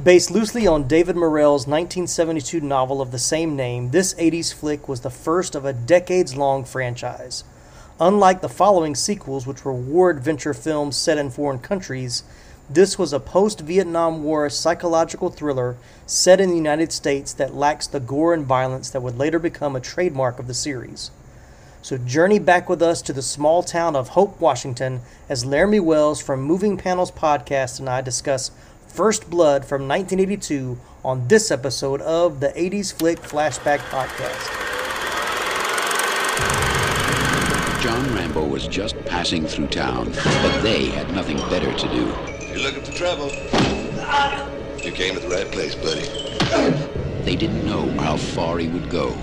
Based loosely on David Morrell's 1972 novel of the same name, this 80s flick was the first of a decades-long franchise. Unlike the following sequels, which were war adventure films set in foreign countries, this was a post-Vietnam War psychological thriller set in the United States that lacks the gore and violence that would later become a trademark of the series. So journey back with us to the small town of Hope, Washington, as Laramie Wells from Moving Panels Podcast and I discuss First Blood from 1982 on this episode of the 80s Flick Flashback Podcast. John Rambo was just passing through town, but they had nothing better to do. You're looking for trouble. You came to the right place, buddy. They didn't know how far he would go.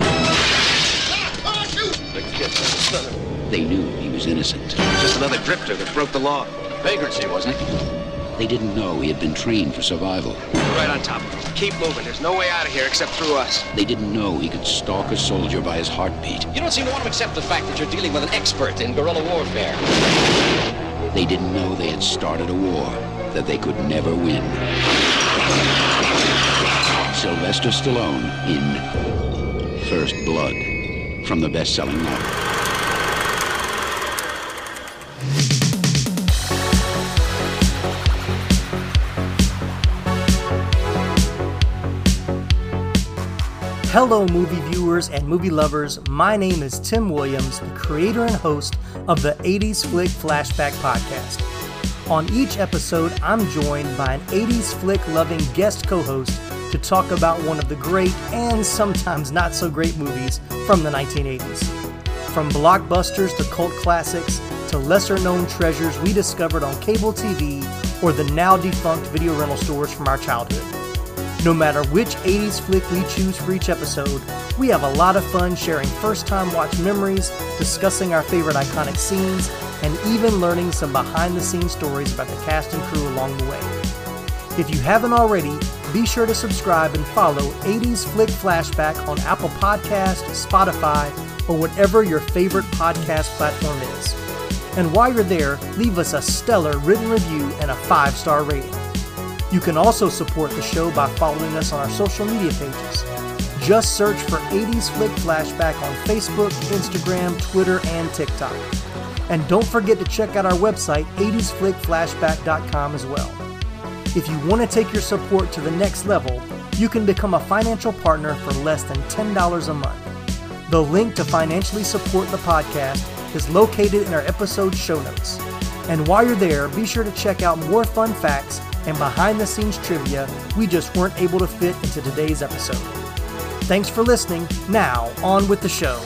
They knew he was innocent. Just another drifter that broke the law. Vagrancy, wasn't it? They didn't know he had been trained for survival. Right on top of us. Keep moving. There's no way out of here except through us. They didn't know he could stalk a soldier by his heartbeat. You don't seem to want to accept the fact that you're dealing with an expert in guerrilla warfare. They didn't know they had started a war that they could never win. Sylvester Stallone in First Blood, from the best-selling novel. Hello movie viewers and movie lovers, my name is Tim Williams, the creator and host of the 80s Flick Flashback Podcast. On each episode, I'm joined by an 80s flick-loving guest co-host to talk about one of the great and sometimes not so great movies from the 1980s. From blockbusters to cult classics to lesser-known treasures we discovered on cable TV or the now-defunct video rental stores from our childhood. No matter which 80s flick we choose for each episode, we have a lot of fun sharing first-time watch memories, discussing our favorite iconic scenes, and even learning some behind-the-scenes stories about the cast and crew along the way. If you haven't already, be sure to subscribe and follow 80s Flick Flashback on Apple Podcasts, Spotify, or whatever your favorite podcast platform is. And while you're there, leave us a stellar written review and a 5-star rating. You can also support the show by following us on our social media pages. Just search for 80s Flick Flashback on Facebook, Instagram, Twitter, and TikTok. And don't forget to check out our website, 80sflickflashback.com as well. If you want to take your support to the next level, you can become a financial partner for less than $10 a month. The link to financially support the podcast is located in our episode show notes. And while you're there, be sure to check out more fun facts and behind-the-scenes trivia we just weren't able to fit into today's episode. Thanks for listening. Now, on with the show.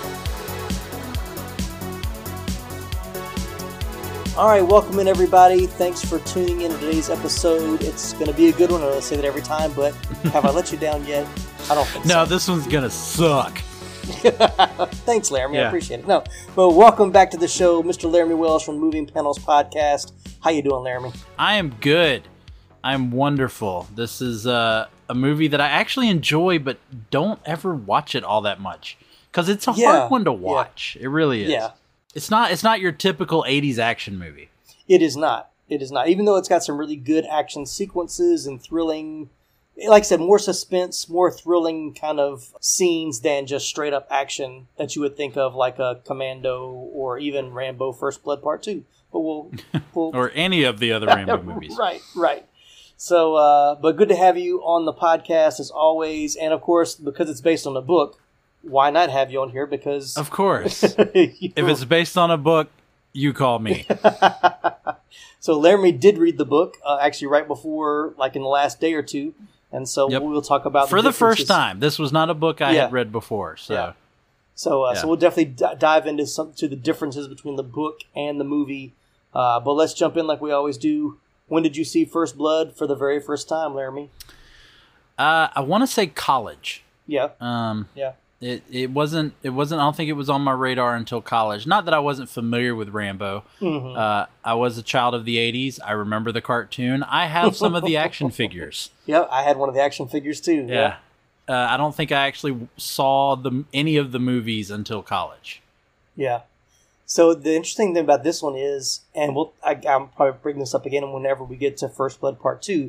All right, welcome in, everybody. Thanks for tuning in to today's episode. It's going to be a good one. I say that every time, but have I let you down yet? I don't think so. No, this one's going to suck. Thanks, Laramie. I appreciate it. No, but welcome back to the show, Mr. Laramie Wells from Moving Panels Podcast. How you doing, Laramie? I am good. I'm wonderful. This is a movie that I actually enjoy, but don't ever watch it all that much because it's a hard one to watch. Yeah. It really is. Yeah. It's not your typical 80s action movie. It is not. It is not. Even though it's got some really good action sequences and thrilling, like I said, more suspense, more thrilling kind of scenes than just straight up action that you would think of like a Commando or even Rambo First Blood Part 2. But we'll or any of the other Rambo movies. Right. So, but good to have you on the podcast as always. And of course, because it's based on a book, why not have you on here? Because of course, if it's based on a book, you call me. So Laramie did read the book, actually right before, like in the last day or two. And so we'll talk about for the first time. This was not a book I had read before. So, so we'll definitely dive into to the differences between the book and the movie. But let's jump in like we always do. When did you see First Blood for the very first time, Laramie? I want to say college. Yeah. It wasn't. I don't think it was on my radar until college. Not that I wasn't familiar with Rambo. Mm-hmm. I was a child of the '80s. I remember the cartoon. I have some of the action figures. Yeah, I had one of the action figures too. Yeah. I don't think I actually saw any of the movies until college. Yeah. So the interesting thing about this one is, and I'll probably bring this up again whenever we get to First Blood Part 2,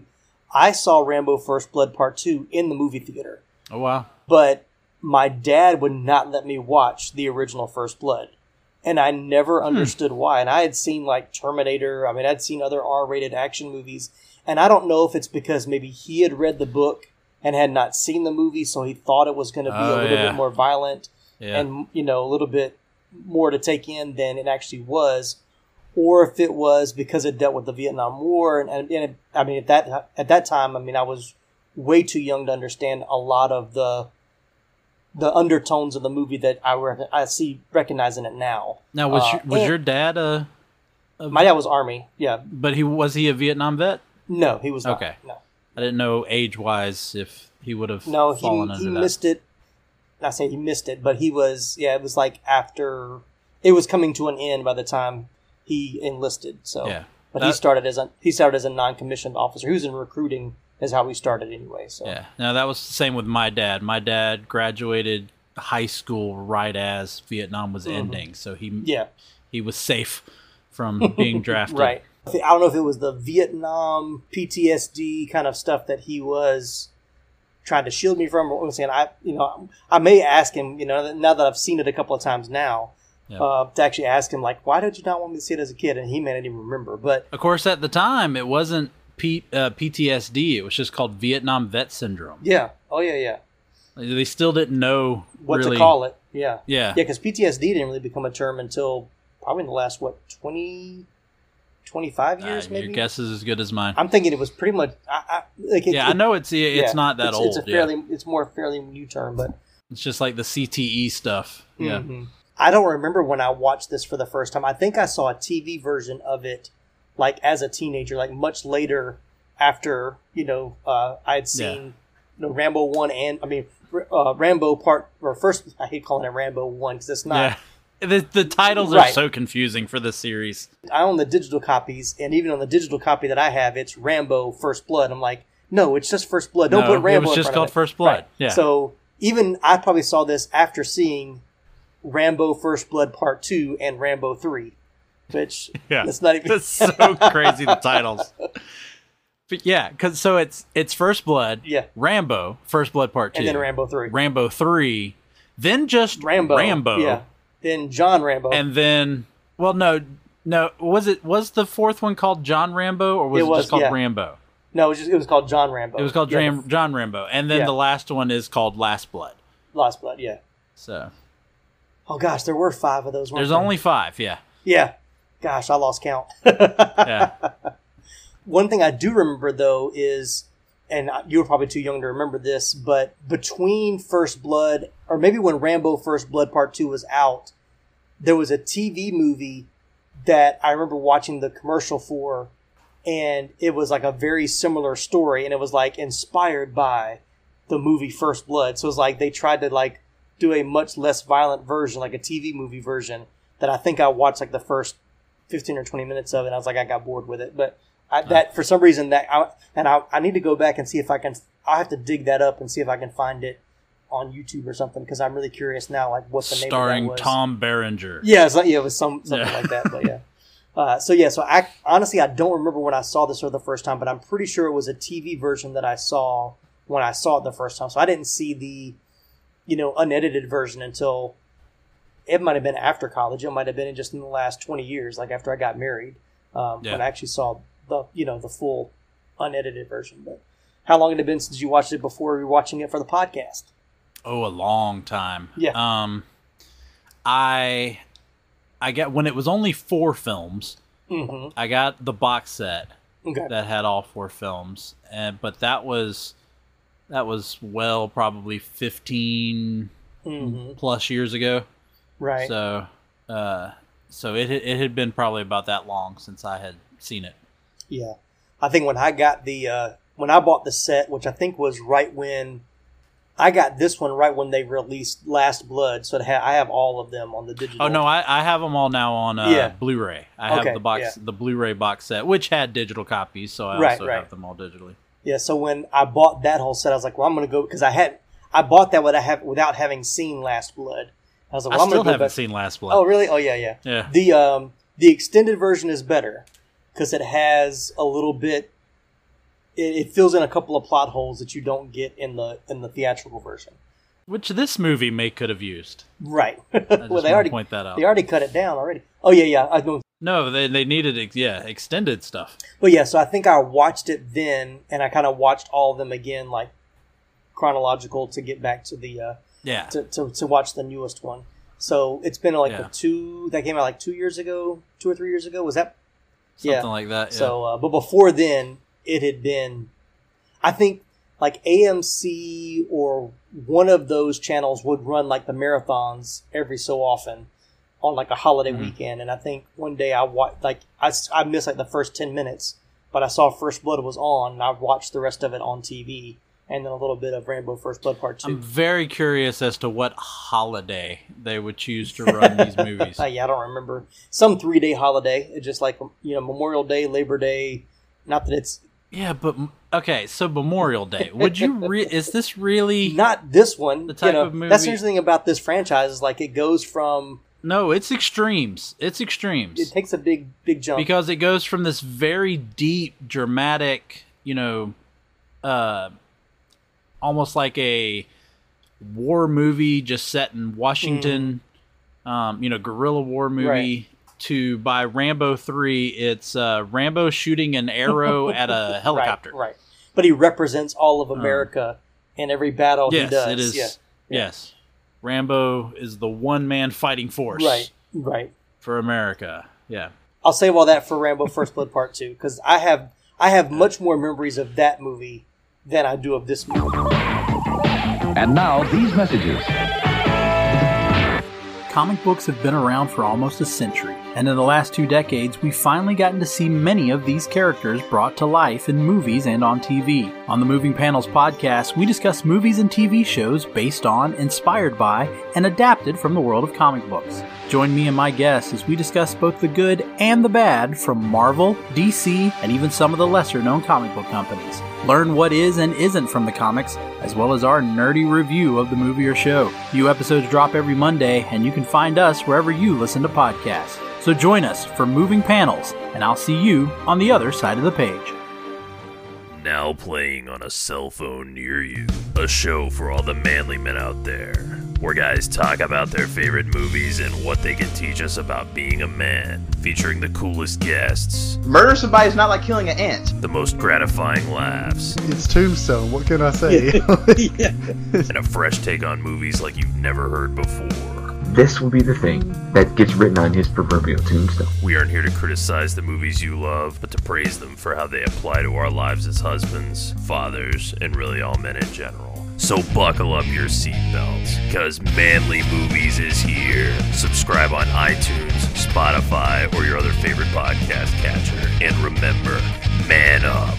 I saw Rambo First Blood Part 2 in the movie theater. Oh, wow. But my dad would not let me watch the original First Blood. And I never understood why. And I had seen like Terminator. I mean, I'd seen other R-rated action movies. And I don't know if it's because maybe he had read the book and had not seen the movie, so he thought it was going to be a little bit more violent and, you know, a little bit more to take in than it actually was. Or if it was because it dealt with the Vietnam War. And I mean, at that time, I mean, I was way too young to understand a lot of the undertones of the movie that I see recognizing it now. Now, was your dad my dad was Army, yeah. But was he a Vietnam vet? No, he was not. Okay. No. I didn't know age-wise if he would have fallen under that. No, he missed it. Not saying he missed it, but he was, it was like after, it was coming to an end by the time he enlisted. So, yeah. But he started as a non-commissioned officer. He was in recruiting is how we started anyway. So yeah, no, that was the same with my dad. My dad graduated high school right as Vietnam was ending, so he was safe from being drafted. Right. I don't know if it was the Vietnam PTSD kind of stuff that he was trying to shield me from, or saying I may ask him, now that I've seen it a couple of times now. To actually ask him, like, why did you not want me to see it as a kid? And he may not even remember. But of course, at the time, it wasn't PTSD. It was just called Vietnam Vet Syndrome. Yeah. Oh, yeah. They still didn't know what really to call it. Yeah. Yeah. Yeah, because PTSD didn't really become a term until probably in the last, 25 years, maybe? Your guess is as good as mine. I'm thinking it was pretty much... I know it's not that old. It's more fairly new term, but... It's just like the CTE stuff. Yeah. Mm-hmm. I don't remember when I watched this for the first time. I think I saw a TV version of it, like as a teenager, like much later after I had seen Rambo 1 and Rambo first. I hate calling it Rambo 1 because it's not. Yeah. The titles are so confusing for the series. I own the digital copies, and even on the digital copy that I have, it's Rambo First Blood. I'm like, no, it's just First Blood. Don't put Rambo. It was just called First Blood. Right. Yeah. So even I probably saw this after seeing Rambo First Blood Part 2 and Rambo 3, which that's not even... That's so crazy, the titles. But it's First Blood, Rambo, First Blood Part 2. And then Rambo 3. Rambo 3, then just Rambo. Yeah. Then John Rambo. And then, no, was the fourth one called John Rambo, or was it just called Rambo? No, it was called John Rambo. It was called John Rambo. And then the last one is called Last Blood. Last Blood, yeah. So... Oh, gosh, there were 5 of those, weren't there? There's only 5, yeah. Yeah. Gosh, I lost count. Yeah. One thing I do remember, though, is, and you were probably too young to remember this, but between First Blood, or maybe when Rambo First Blood Part 2 was out, there was a TV movie that I remember watching the commercial for, and it was like a very similar story, and it was like inspired by the movie First Blood. So it was like they tried to like do a much less violent version, like a TV movie version, that I think I watched like the first 15 or 20 minutes of it. And I was like, I got bored with it. But that for some reason I need to go back and see if I can. I have to dig that up and see if I can find it on YouTube or something, because I'm really curious now, like what the name of that was. Starring Tom Berenger. Yeah, it was something like that. But yeah. So I honestly I don't remember when I saw this for the first time, but I'm pretty sure it was a TV version that I saw when I saw it the first time. So I didn't see the unedited version until it might have been after college. It might have been just in the last 20 years, like after I got married, when I actually saw the full unedited version. But how long had it been since you watched it before you were watching it for the podcast? Oh, a long time. Yeah. I got, when it was only 4 films, I got the box set that had all 4 films, but that was probably 15 plus years ago. Right. So it had been probably about that long since I had seen it. Yeah. I think when I got when I bought the set, which I think was right when I got this one, right when they released Last Blood. So I have all of them on the digital. Oh no, I have them all now on Blu-ray. I have the Blu-ray box set, which had digital copies, so I also have them all digitally. Yeah, so when I bought that whole set, I was like, well, I'm going to go, because I bought that without having seen Last Blood. I was like, well, I still haven't seen Last Blood. Oh, really? Oh, yeah. Yeah. The extended version is better, because it has a little bit it fills in a couple of plot holes that you don't get in the theatrical version. Which this movie could have used. Right. Well, they already point that out. They already cut it down already. Oh yeah. I know. No, they needed extended stuff. But yeah, so I think I watched it then, and I kind of watched all of them again, like chronological, to get back to the to watch the newest one. So it's been like that came out like 2 or 3 years ago. Was that something like that? Yeah. So, but before then, it had been, I think, like AMC or one of those channels would run like the marathons every so often on like a holiday weekend. And I think one day I watched, like I missed like the first 10 minutes, but I saw First Blood was on, and I watched the rest of it on TV, and then a little bit of Rambo First Blood Part 2. I'm very curious as to what holiday they would choose to run these movies. Yeah, I don't remember. Some 3-day holiday. It's just like, Memorial Day, Labor Day. Not that it's... Yeah, but... Okay, so Memorial Day. Would you... is this really... Not this one. The type of movie... That's the interesting thing about this franchise is like it goes from... No, it's extremes. It's extremes. It takes a big jump. Because it goes from this very deep, dramatic, almost like a war movie just set in Washington, guerrilla war movie, right, to by Rambo 3, it's Rambo shooting an arrow at a helicopter. Right. But he represents all of America in every battle he does. Yes, it is. Yeah. Yes. Rambo is the one-man fighting force. Right. For America. Yeah. I'll save all that for Rambo First Blood Part 2, because I have much more memories of that movie than I do of this movie. And now, these messages. Comic books have been around for almost a century, and in the last 2 decades, we've finally gotten to see many of these characters brought to life in movies and on TV. On the Moving Panels podcast, we discuss movies and TV shows based on, inspired by, and adapted from the world of comic books. Join me and my guests as we discuss both the good and the bad from Marvel, DC, and even some of the lesser-known comic book companies. Learn what is and isn't from the comics, as well as our nerdy review of the movie or show. New episodes drop every Monday, and you can find us wherever you listen to podcasts. So join us for Moving Panels, and I'll see you on the other side of the page. Now playing on a cell phone near you, a show for all the manly men out there, where guys talk about their favorite movies and what they can teach us about being a man, featuring the coolest guests. Murder somebody is not like killing an ant. The most gratifying laughs. It's Tombstone, what can I say? And a fresh take on movies like you've never heard before. This will be the thing that gets written on his proverbial tombstone. We aren't here to criticize the movies you love, but to praise them for how they apply to our lives as husbands, fathers, and really all men in general. So buckle up your seatbelts, because Manly Movies is here. Subscribe on iTunes, Spotify, or your other favorite podcast catcher. And remember, man up.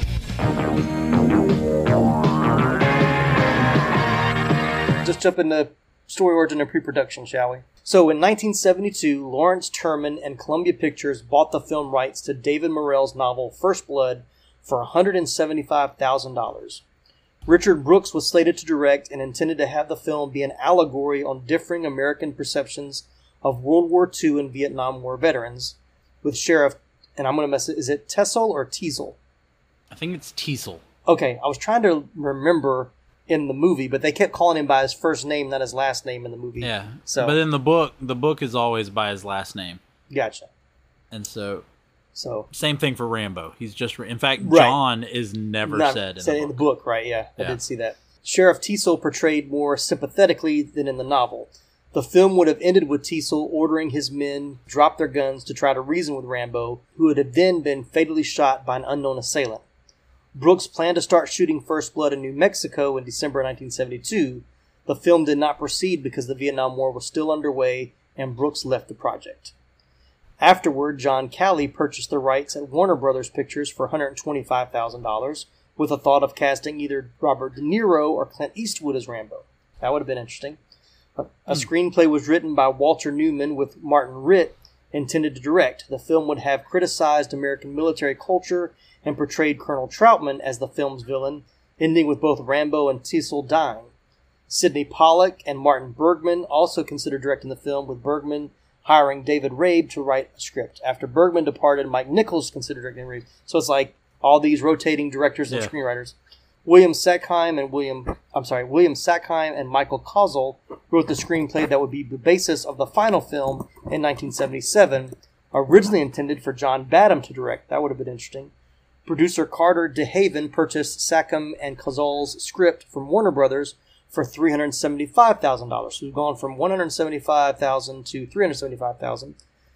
Just jump into story origin and pre-production, shall we? So in 1972, Lawrence Terman and Columbia Pictures bought the film rights to David Morrell's novel First Blood for $175,000. Richard Brooks was slated to direct and intended to have the film be an allegory on differing American perceptions of World War II and Vietnam War veterans, with Sheriff, and I'm going to mess it, is it Teasle or Teasle? I think it's Teasle. Okay, I was trying to remember in the movie, but they kept calling him by his first name, not his last name in the movie. Yeah, but in the book is always by his last name. Gotcha. And so same thing for Rambo. He's just, in fact, right. John is never said in the book, right? Yeah, I did see that. Sheriff Teasle portrayed more sympathetically than in the novel. The film would have ended with Teasle ordering his men drop their guns to try to reason with Rambo, who would have then been fatally shot by an unknown assailant. Brooks planned to start shooting First Blood in New Mexico in December 1972. The film did not proceed because the Vietnam War was still underway and Brooks left the project. Afterward, John Calley purchased the rights at Warner Brothers Pictures for $125,000 with a thought of casting either Robert De Niro or Clint Eastwood as Rambo. That would have been interesting. A screenplay was written by Walter Newman with Martin Ritt intended to direct. The film would have criticized American military culture and portrayed Colonel Troutman as the film's villain, ending with both Rambo and Teasle dying. Sidney Pollack and Martin Bergman also considered directing the film, with Bergman hiring David Rabe to write a script. After Bergman departed, Mike Nichols considered directing Rabe. So it's like all these rotating directors and screenwriters. William Sackheim and Michael Kozel wrote the screenplay that would be the basis of the final film in 1977, originally intended for John Badham to direct. That would have been interesting. Producer Carter DeHaven purchased Sackheim and Kozel's script from Warner Brothers for $375,000. So we've gone from $175,000 to $375,000.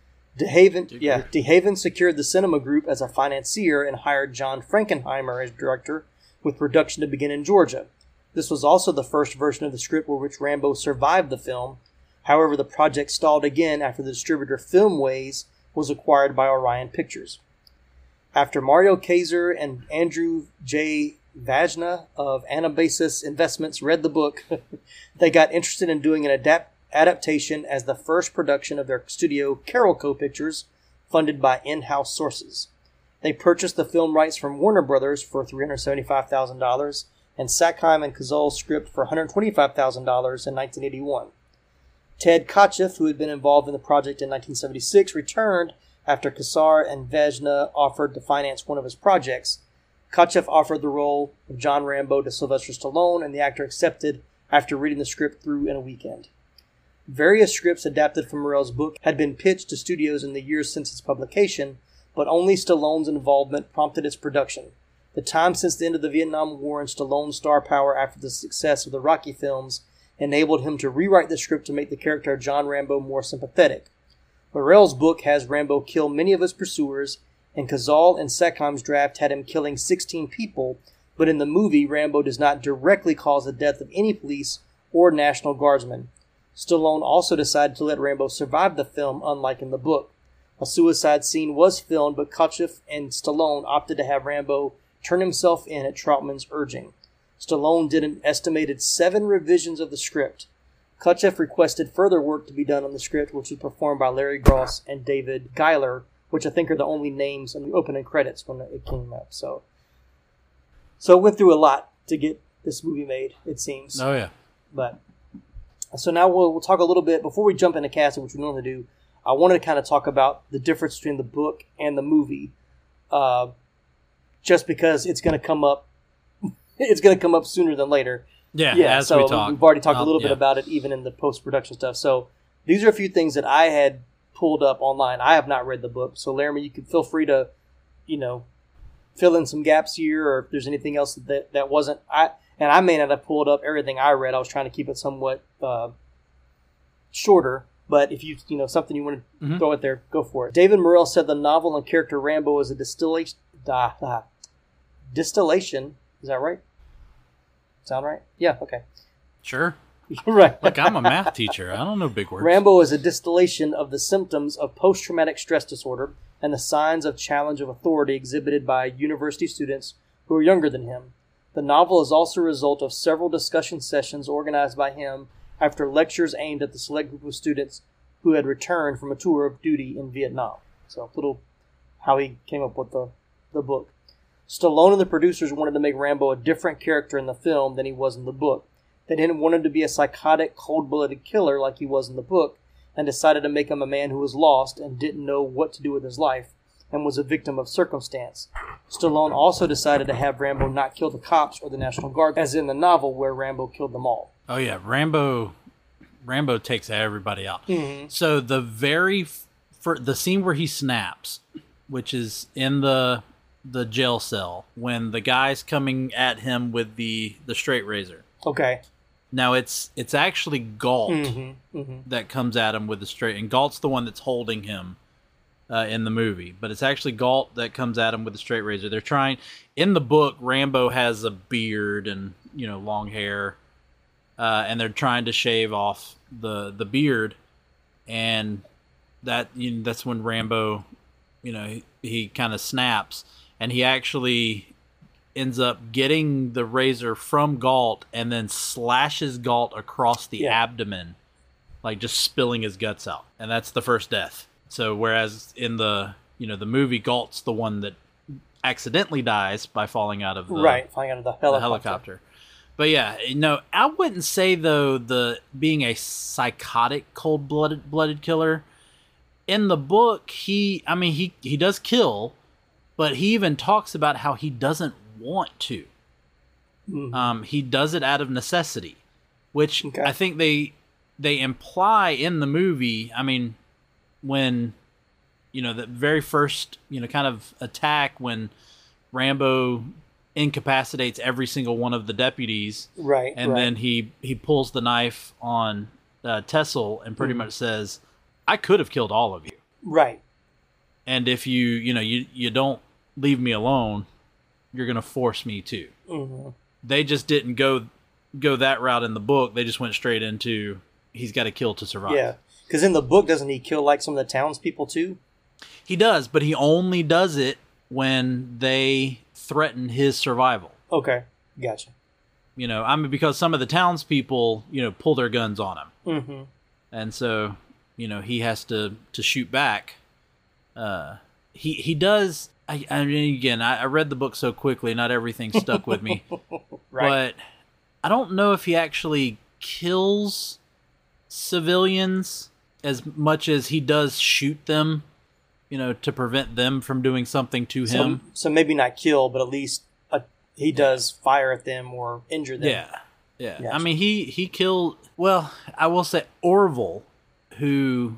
DeHaven secured the Cinema Group as a financier and hired John Frankenheimer as director, with production to begin in Georgia. This was also the first version of the script for which Rambo survived the film. However, the project stalled again after the distributor Filmways was acquired by Orion Pictures. After Mario Kaiser and Andrew J. Vajna of Anabasis Investments read the book, they got interested in doing an adaptation as the first production of their studio Carolco Pictures, funded by in-house sources. They purchased the film rights from Warner Brothers for $375,000 and Sackheim and Kozel's script for $125,000 in 1981. Ted Kotcheff, who had been involved in the project in 1976, returned after Kassar and Vajna offered to finance one of his projects. Kotcheff offered the role of John Rambo to Sylvester Stallone, and the actor accepted after reading the script through in a weekend. Various scripts adapted from Morell's book had been pitched to studios in the years since its publication, but only Stallone's involvement prompted its production. The time since the end of the Vietnam War and Stallone's star power after the success of the Rocky films enabled him to rewrite the script to make the character of John Rambo more sympathetic. Morell's book has Rambo kill many of his pursuers, and Kozel and Sackheim's draft had him killing 16 people, but in the movie, Rambo does not directly cause the death of any police or National Guardsmen. Stallone also decided to let Rambo survive the film, unlike in the book. A suicide scene was filmed, but Kotcheff and Stallone opted to have Rambo turn himself in at Troutman's urging. Stallone did an estimated 7 revisions of the script. Kotcheff requested further work to be done on the script, which was performed by Larry Gross and David Giler, which I think are the only names in the opening credits when it came up. So it went through a lot to get this movie made, it seems. Oh, yeah. But so now we'll talk a little bit, before we jump into casting, which we normally do, I wanted to kind of talk about the difference between the book and the movie, just because it's going to come up. It's going to come up sooner than later. Yeah. As so we talk, we've already talked a little bit about it, even in the post-production stuff. So these are a few things that I had pulled up online. I have not read the book, so Laramie, you can feel free to, fill in some gaps here, or if there's anything else that wasn't. I may not have pulled up everything I read. I was trying to keep it somewhat shorter. But if you something you want to throw it there, go for it. David Morell said the novel and character Rambo is a distillation. Distillation, is that right? Sound right? Yeah. Okay. Sure. Right. Look, I'm a math teacher. I don't know big words. Rambo is a distillation of the symptoms of post-traumatic stress disorder and the signs of challenge of authority exhibited by university students who are younger than him. The novel is also a result of several discussion sessions organized by him after lectures aimed at the select group of students who had returned from a tour of duty in Vietnam. So a little how he came up with the book. Stallone and the producers wanted to make Rambo a different character in the film than he was in the book. They didn't want him to be a psychotic, cold-blooded killer like he was in the book, and decided to make him a man who was lost and didn't know what to do with his life, and was a victim of circumstance. Stallone also decided to have Rambo not kill the cops or the National Guard, as in the novel where Rambo killed them all. Oh yeah, Rambo takes everybody out. Mm-hmm. So the scene where he snaps, which is in the jail cell, when the guy's coming at him with the straight razor. Okay. Now it's actually Galt that comes at him with the straight, and Galt's the one that's holding him in the movie, but it's actually Galt that comes at him with the straight razor. They're trying, in the book, Rambo has a beard and long hair, and they're trying to shave off the beard, and that's when Rambo, he kind of snaps, and he actually ends up getting the razor from Galt and then slashes Galt across the abdomen, like just spilling his guts out. And that's the first death. So whereas in the movie, Galt's the one that accidentally dies by falling out of the helicopter. But yeah, I wouldn't say though being a psychotic, cold-blooded killer. In the book, he does kill, But he even talks about how he doesn't want to. Mm-hmm. He does it out of necessity, which I think they imply in the movie. I mean, when, the very first, kind of attack when Rambo incapacitates every single one of the deputies. Right. And then he pulls the knife on Tessel and pretty much says, I could have killed all of you. Right. And if you don't leave me alone, you're going to force me to. Mm-hmm. They just didn't go that route in the book. They just went straight into he's got to kill to survive. Yeah. Because in the book, doesn't he kill like some of the townspeople too? He does, but he only does it when they threaten his survival. Okay. Gotcha. Because some of the townspeople, pull their guns on him. Mm-hmm. And so, he has to shoot back. He does. I mean, again, I read the book so quickly, not everything stuck with me. Right. But I don't know if he actually kills civilians as much as he does shoot them, to prevent them from doing something to him. So maybe not kill, but at least he does fire at them or injure them. Yeah. Gotcha. I mean, he killed. Well, I will say Orville, who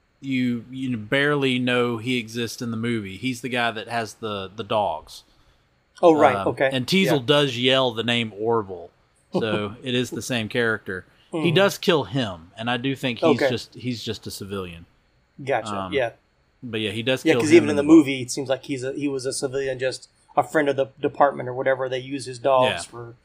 you barely know he exists in the movie. He's the guy that has the dogs. Oh, right. Okay. And Teasel does yell the name Orville, so it is the same character. Mm-hmm. He does kill him, and I do think he's just a civilian. Gotcha. Yeah. But yeah, he does kill him. Yeah, because even in the movie, it seems like he was a civilian, just a friend of the department or whatever. They use his dogs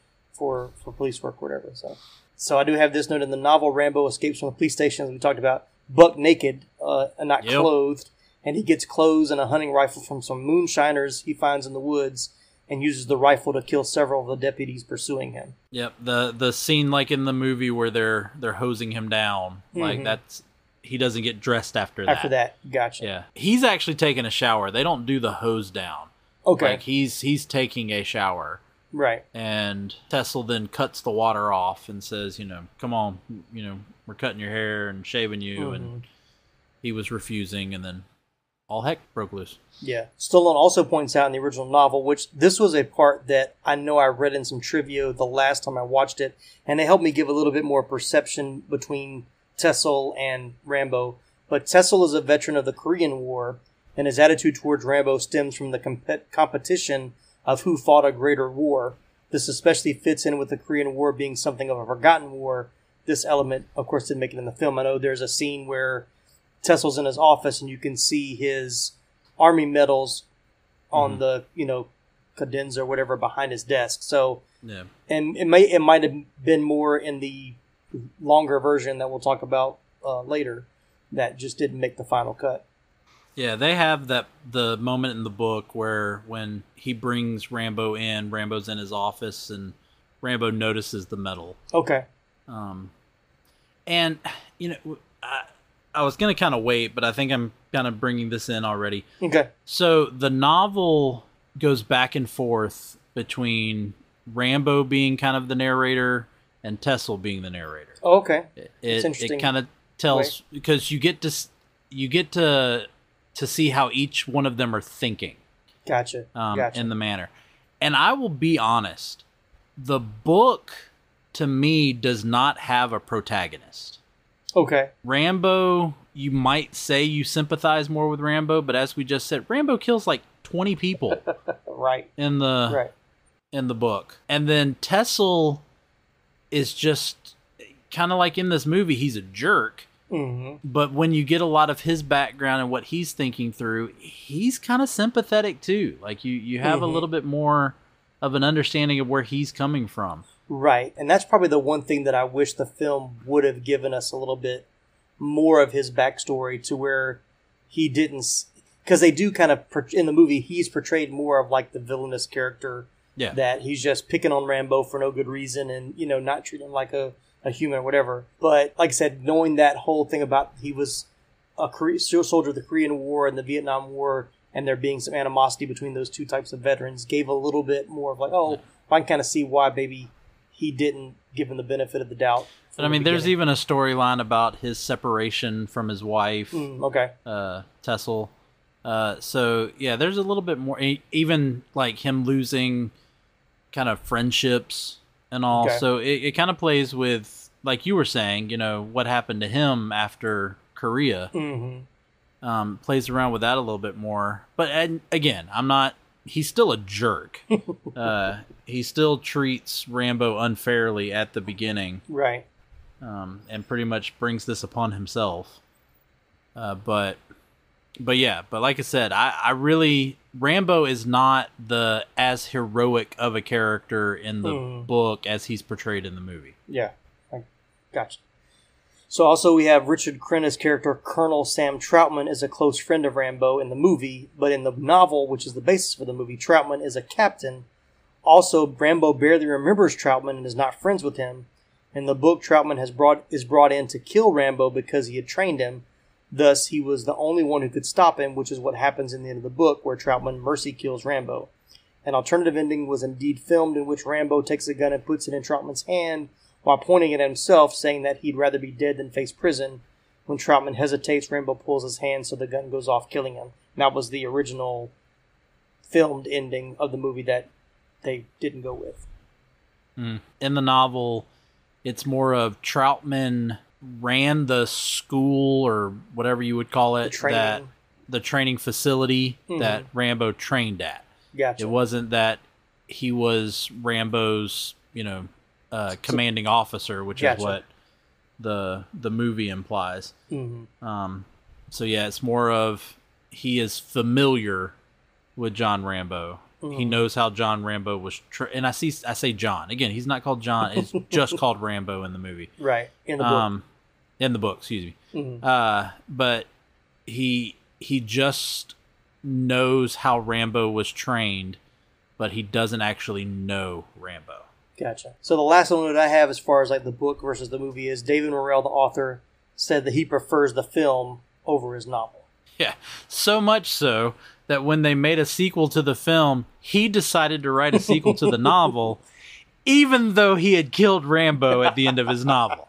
for police work or whatever. So I do have this note in the novel. Rambo escapes from the police station, as we talked about, buck naked and not clothed, and he gets clothes and a hunting rifle from some moonshiners he finds in the woods and uses the rifle to kill several of the deputies pursuing him. Yep, the scene like in the movie where they're hosing him down, like that's. He doesn't get dressed after that. After that, gotcha. Yeah, he's actually taking a shower. They don't do the hose down. Okay, like he's taking a shower. Right. And Tessel then cuts the water off and says, come on, we're cutting your hair and shaving you, mm-hmm. and he was refusing, and then all heck broke loose. Yeah. Stallone also points out in the original novel, which this was a part that I know I read in some trivia the last time I watched it, and it helped me give a little bit more perception between Tessel and Rambo. But Tessel is a veteran of the Korean War, and his attitude towards Rambo stems from the competition of who fought a greater war. This especially fits in with the Korean War being something of a forgotten war. This element, of course, didn't make it in the film. I know there's a scene where Tessel's in his office and you can see his army medals on the, cadenza or whatever behind his desk. So, and it might have been more in the longer version that we'll talk about later that just didn't make the final cut. Yeah, they have the moment in the book where when he brings Rambo in, Rambo's in his office and Rambo notices the medal. Okay. And I was going to kind of wait, but I think I'm kind of bringing this in already. Okay. So the novel goes back and forth between Rambo being kind of the narrator and Tessel being the narrator. Oh, okay. It kind of tells because you get to see how each one of them are thinking. Gotcha. In the manner. And I will be honest, the book to me does not have a protagonist. Okay. Rambo, you might say you sympathize more with Rambo, but as we just said, Rambo kills like 20 people. Right. In the book. And then Tessel is just kind of like in this movie, he's a jerk. Mm-hmm. But when you get a lot of his background and what he's thinking through, he's kind of sympathetic too. Like you have a little bit more of an understanding of where he's coming from. Right. And that's probably the one thing that I wish the film would have given us a little bit more of his backstory to where he didn't, because they do kind of, in the movie, he's portrayed more of like the villainous character. Yeah. That he's just picking on Rambo for no good reason and, not treating him like a human or whatever. But like I said, knowing that whole thing about he was a soldier of the Korean War and the Vietnam War and there being some animosity between those two types of veterans gave a little bit more of like, I can kind of see why maybe he didn't give him the benefit of the doubt. But I mean, there's even a storyline about his separation from his wife, okay, Tessel, So yeah, there's a little bit more, even like him losing kind of friendships and all. Okay. So it kind of plays with, like you were saying, what happened to him after Korea. Mm-hmm. Plays around with that a little bit more. But again, he's still a jerk. He still treats Rambo unfairly at the beginning. Right. And pretty much brings this upon himself. But like I said, I really, Rambo is not as heroic of a character in the book as he's portrayed in the movie. Yeah, I gotcha. So also we have Richard Crenna's character, Colonel Sam Troutman, is a close friend of Rambo in the movie, but in the novel, which is the basis for the movie, Troutman is a captain. Also, Rambo barely remembers Troutman and is not friends with him. In the book, Troutman is brought in to kill Rambo because he had trained him. Thus, he was the only one who could stop him, which is what happens in the end of the book, where Troutman mercy kills Rambo. An alternative ending was indeed filmed in which Rambo takes a gun and puts it in Troutman's hand while pointing it at himself, saying that he'd rather be dead than face prison. When Troutman hesitates, Rambo pulls his hand so the gun goes off, killing him. And that was the original filmed ending of the movie that they didn't go with. In the novel, it's more of Troutman ran the school, or whatever you would call it, the training facility that Rambo trained at. Gotcha. It wasn't that he was Rambo's, commanding officer, which is what the movie implies. So yeah, it's more of he is familiar with John Rambo. He knows how John Rambo was, and I say John again. He's not called John. It's just called Rambo in the movie, right? In the book, in the book, excuse me. But he just knows how Rambo was trained, but he doesn't actually know Rambo. Gotcha. So the last one that I have, as far as like the book versus the movie, is David Morrell, the author, said that he prefers the film over his novel. Yeah, so much so that when they made a sequel to the film, he decided to write a sequel to the novel, even though he had killed Rambo at the end of his novel.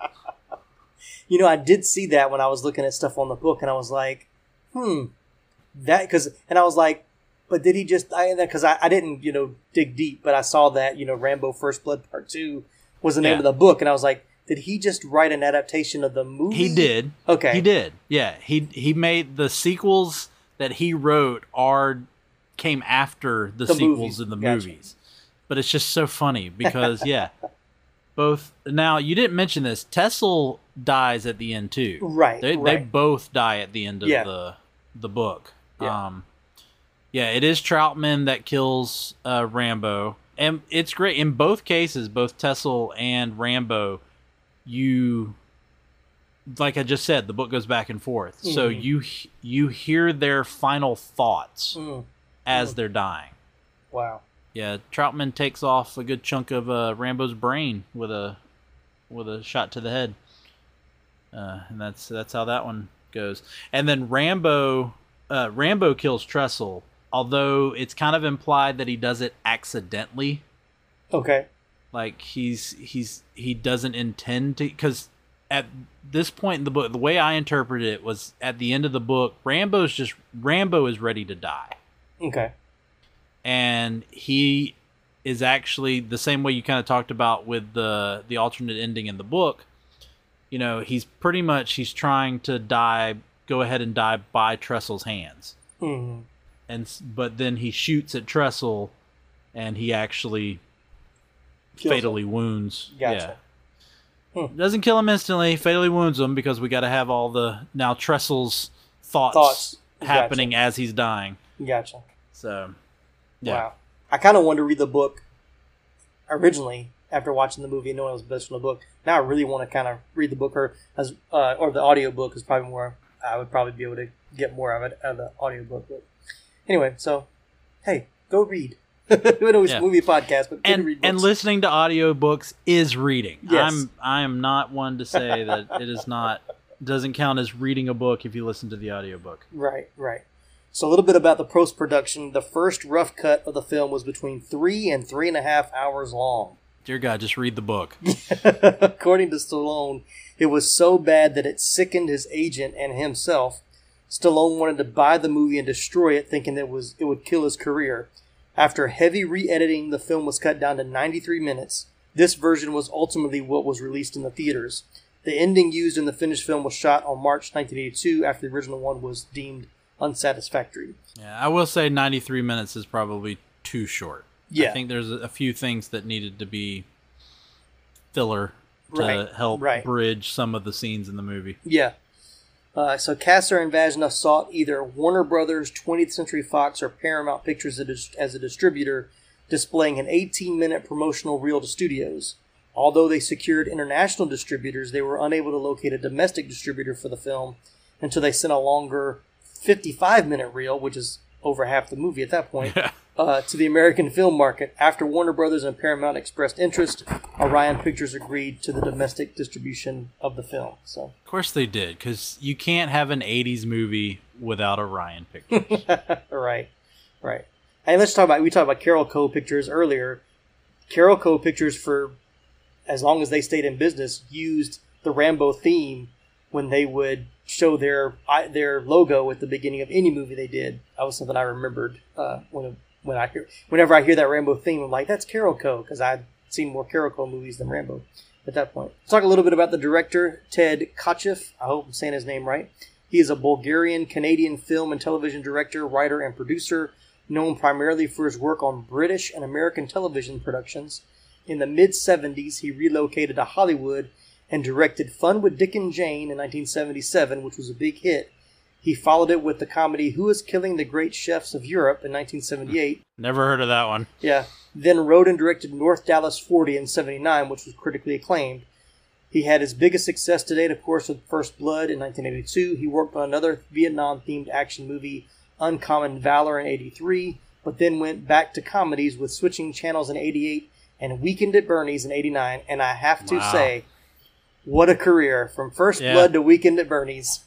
I did see that when I was looking at stuff on the book, and I was like, and I was like, but did he just, because I didn't, dig deep, but I saw that, Rambo First Blood Part 2 was the name of the book, and I was like, did he just write an adaptation of the movie? He did. Okay. He did. Yeah. He made the sequels that he wrote came after the sequels movies. In the movies. But it's just so funny because, both. Now, you didn't mention this. Tessel dies at the end, too. Right. They both die at the end of the book. Yeah. It is Troutman that kills Rambo. And it's great. In both cases, both Tessel and Rambo, like I just said, the book goes back and forth. So you hear their final thoughts as they're dying. Wow. Yeah, Troutman takes off a good chunk of Rambo's brain with a shot to the head. And that's how that one goes. And then Rambo kills Trestle, although it's kind of implied that he does it accidentally. Okay. Like he doesn't intend to, because at this point in the book, the way I interpreted it was at the end of the book, Rambo is ready to die. Okay. And he is actually the same way you kind of talked about with the alternate ending in the book. He's trying to go ahead and die by Trestle's hands. But then he shoots at Trestle, and he actually fatally wounds. Gotcha. Yeah. Doesn't kill him instantly, fatally wounds him, because we got to have all the now Trestle's thoughts happening as he's dying. Gotcha. So, yeah. Wow. I kind of wanted to read the book originally after watching the movie and knowing it was based on the book. Now I really want to kind of read the book, or the audio book is probably more. I would probably be able to get more of it out of the audio book. But anyway, so hey, go read. We know it's a movie podcast, but read books. And listening to audiobooks is reading. Yes. I am not one to say that it is not doesn't count as reading a book if you listen to the audiobook. Right. So a little bit about the post-production. The first rough cut of the film was between 3 and 3.5 hours long. Dear God, just read the book. According to Stallone, it was so bad that it sickened his agent and himself. Stallone wanted to buy the movie and destroy it, thinking it would kill his career. After heavy re-editing, the film was cut down to 93 minutes. This version was ultimately what was released in the theaters. The ending used in the finished film was shot on March 1982 after the original one was deemed unsatisfactory. Yeah, I will say 93 minutes is probably too short. Yeah. I think there's a few things that needed to be filler to help bridge some of the scenes in the movie. Yeah. So Kassar and Vajna sought either Warner Brothers, 20th Century Fox, or Paramount Pictures as a distributor, displaying an 18-minute promotional reel to studios. Although they secured international distributors, they were unable to locate a domestic distributor for the film until they sent a longer 55-minute reel, which is over half the movie at that point, to the American film market. After Warner Brothers and Paramount expressed interest, Orion Pictures agreed to the domestic distribution of the film. So, of course they did, because you can't have an 80s movie without Orion Pictures. Right. And we talked about Carol Co. Pictures earlier. Carol Co. Pictures, for as long as they stayed in business, used the Rambo theme when they would show their logo at the beginning of any movie they did. That was something I remembered whenever I hear that Rambo theme. I'm like, that's Carol Co. because I'd seen more Carol Co. movies than Rambo at that point. Let's talk a little bit about the director, Ted Kotcheff. I hope I'm saying his name right. He is a Bulgarian-Canadian film and television director, writer, and producer, known primarily for his work on British and American television productions. In the mid-'70s, he relocated to Hollywood and directed Fun with Dick and Jane in 1977, which was a big hit. He followed it with the comedy Who is Killing the Great Chefs of Europe in 1978. Never heard of that one. Yeah. Then wrote and directed North Dallas 40 in 79, which was critically acclaimed. He had his biggest success to date, of course, with First Blood in 1982. He worked on another Vietnam-themed action movie, Uncommon Valor, in 83, but then went back to comedies with Switching Channels in 88 and Weekend at Bernie's in 89. And I have to say, what a career. From First Blood to Weekend at Bernie's.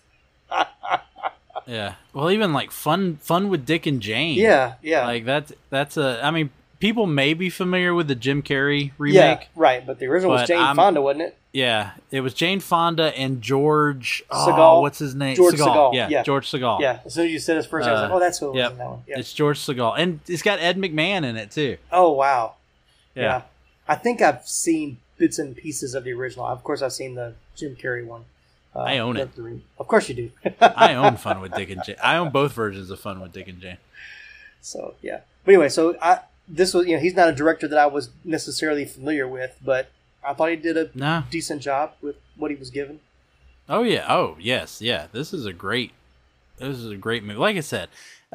Yeah. Well, even like Fun with Dick and Jane. Yeah. Like that's I mean, people may be familiar with the Jim Carrey remake. Yeah, right. But the original was Jane Fonda, wasn't it? Yeah. It was Jane Fonda and George Segal. What's his name? George Segal. Yeah, George Segal. Yeah. As soon as you said his first name, I was like, oh, that's who it was in that one. Yeah. It's George Segal. And it's got Ed McMahon in it, too. Oh, wow. Yeah. I think I've seen bits and pieces of the original. Of course, I've seen the Jim Carrey one. I own it. Of course you do. I own Fun with Dick and Jane. I own both versions of Fun with Dick and Jane. So, yeah. But anyway, this was, he's not a director that I was necessarily familiar with, but I thought he did a decent job with what he was given. Oh, yeah. Oh, yes. Yeah. This is a great movie. Like I said,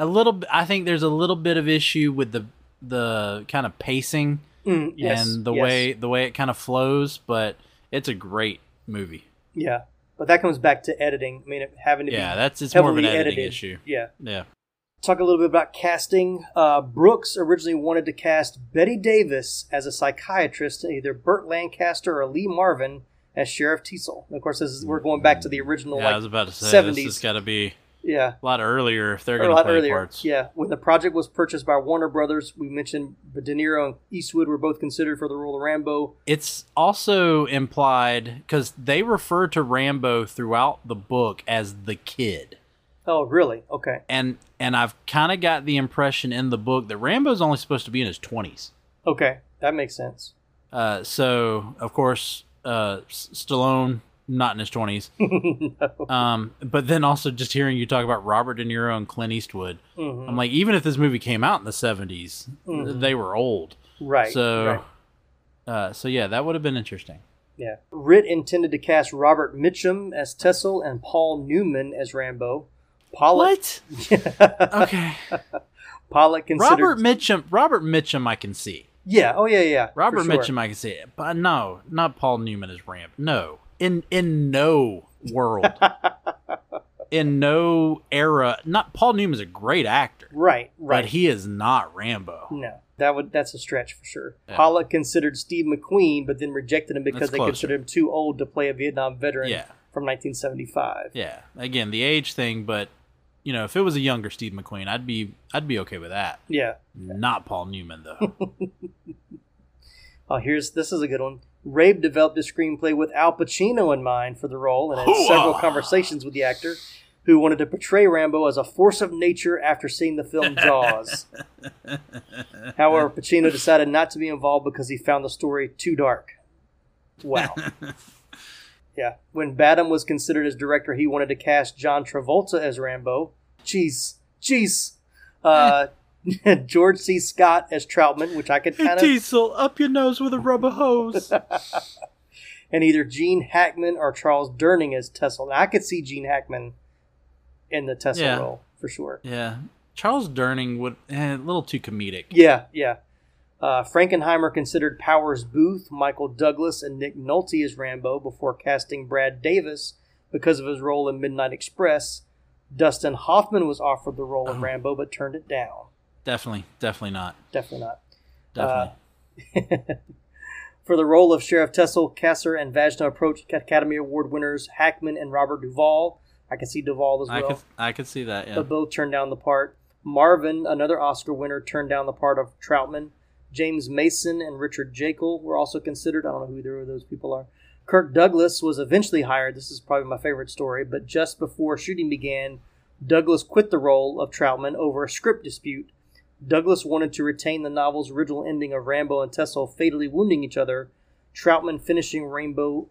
I think there's a little bit of issue with the kind of pacing and the way it kind of flows, but it's a great movie. Yeah. But that comes back to editing. I mean, having to be it's more of an editing issue. Yeah. Yeah. Talk a little bit about casting. Brooks originally wanted to cast Betty Davis as a psychiatrist, either Burt Lancaster or Lee Marvin as Sheriff Teasel. And of course, we're going back to the original I was about to say, 70s. This has got to be a lot earlier if they're going to play parts. Yeah. When the project was purchased by Warner Brothers, we mentioned De Niro and Eastwood were both considered for the role of Rambo. It's also implied, because they refer to Rambo throughout the book as the kid. Oh, really? Okay. And I've kind of got the impression in the book that Rambo's only supposed to be in his 20s. Okay, that makes sense. So, of course, Stallone, not in his 20s. No. But then also just hearing you talk about Robert De Niro and Clint Eastwood, I'm like, even if this movie came out in the 70s, they were old. Right. So, so yeah, that would have been interesting. Yeah. Ritt intended to cast Robert Mitchum as Tessel and Paul Newman as Rambo. What? Okay. Pollock considered... Robert Mitchum I can see. Yeah. Oh, yeah. Robert Mitchum I can see. But no, not Paul Newman as Rambo. No. In no world. In no era. Not Paul Newman's a great actor. Right. But he is not Rambo. No. That's a stretch for sure. Yeah. Pollock considered Steve McQueen, but then rejected him because they considered him too old to play a Vietnam veteran from 1975. Yeah. Again, the age thing, but if it was a younger Steve McQueen, I'd be okay with that. Yeah. Not Paul Newman though. This is a good one. Rabe developed a screenplay with Al Pacino in mind for the role and had several conversations with the actor. who wanted to portray Rambo as a force of nature after seeing the film Jaws. However, Pacino decided not to be involved because he found the story too dark. Wow. Yeah. When Badham was considered as director, he wanted to cast John Travolta as Rambo. Jeez. George C. Scott as Troutman, which I could kind of... Diesel, up your nose with a rubber hose. And either Gene Hackman or Charles Durning as Tessel. Now, I could see Gene Hackman in the Tessel role, for sure. Yeah. Charles Durning would... a little too comedic. Yeah. Frankenheimer considered Powers Booth, Michael Douglas, and Nick Nolte as Rambo before casting Brad Davis because of his role in Midnight Express. Dustin Hoffman was offered the role of Rambo, but turned it down. Definitely not. Definitely. For the role of Sheriff Tessel, Kasser and Vajna approached Academy Award winners Hackman and Robert Duvall. I can see Duvall as well. I could see that, yeah. But both turned down the part. Marvin, another Oscar winner, turned down the part of Troutman. James Mason and Richard Jekyll were also considered. I don't know who either of those people are. Kirk Douglas was eventually hired. This is probably my favorite story. But just before shooting began, Douglas quit the role of Troutman over a script dispute. Douglas wanted to retain the novel's original ending of Rambo and Tessel fatally wounding each other. Troutman finishing Rambo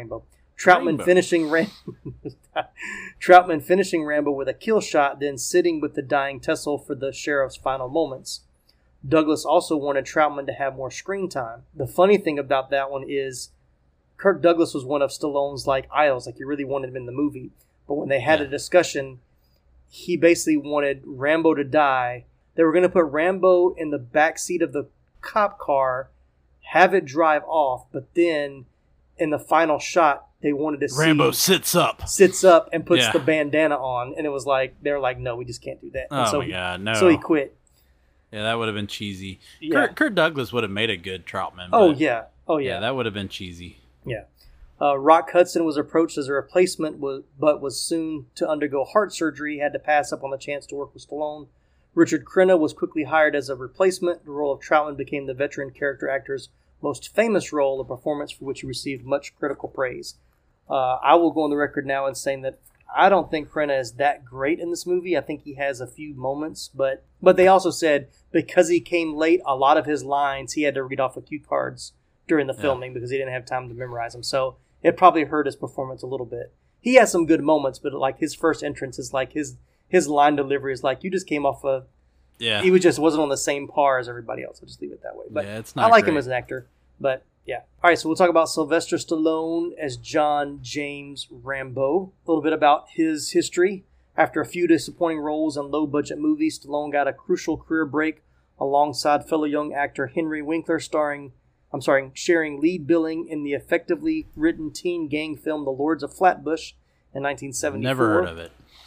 with a kill shot, then sitting with the dying Tessel for the sheriff's final moments. Douglas also wanted Troutman to have more screen time. The funny thing about that one is Kirk Douglas was one of Stallone's idols, he really wanted him in the movie. But when they had a discussion, he basically wanted Rambo to die. They were going to put Rambo in the back seat of the cop car, have it drive off, but then in the final shot, they wanted to see Rambo sits up and puts the bandana on, and it was they're like, no, we just can't do that. Oh my god, no! So he quit. Yeah, that would have been cheesy. Yeah. Kirk Douglas would have made a good Troutman. Oh yeah. Yeah, that would have been cheesy. Yeah. Rock Hudson was approached as a replacement, but was soon to undergo heart surgery. He had to pass up on the chance to work with Stallone. Richard Crenna was quickly hired as a replacement. The role of Troutman became the veteran character actor's most famous role, a performance for which he received much critical praise. I will go on the record now in saying that I don't think Crenna is that great in this movie. I think he has a few moments, but they also said because he came late, a lot of his lines he had to read off of cue cards during the filming because he didn't have time to memorize them. So it probably hurt his performance a little bit. He has some good moments, but his first entrance is his line delivery is you just came off a... Yeah. He wasn't on the same par as everybody else. I'll just leave it that way. But it's not I like great. him as an actor. But yeah. All right, so we'll talk about Sylvester Stallone as John James Rambo. A little bit about his history. After a few disappointing roles in low-budget movies, Stallone got a crucial career break alongside fellow young actor Henry Winkler, sharing lead billing in the effectively written teen gang film The Lords of Flatbush in 1974. Never heard of it.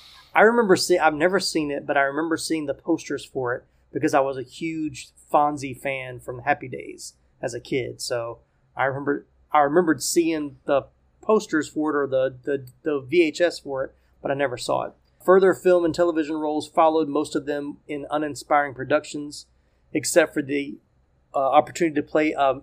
I've never seen it, but I remember seeing the posters for it because I was a huge Fonzie fan from Happy Days as a kid. So I remembered seeing the posters for it or the VHS for it, but I never saw it. Further film and television roles followed, most of them in uninspiring productions, except for the opportunity to play a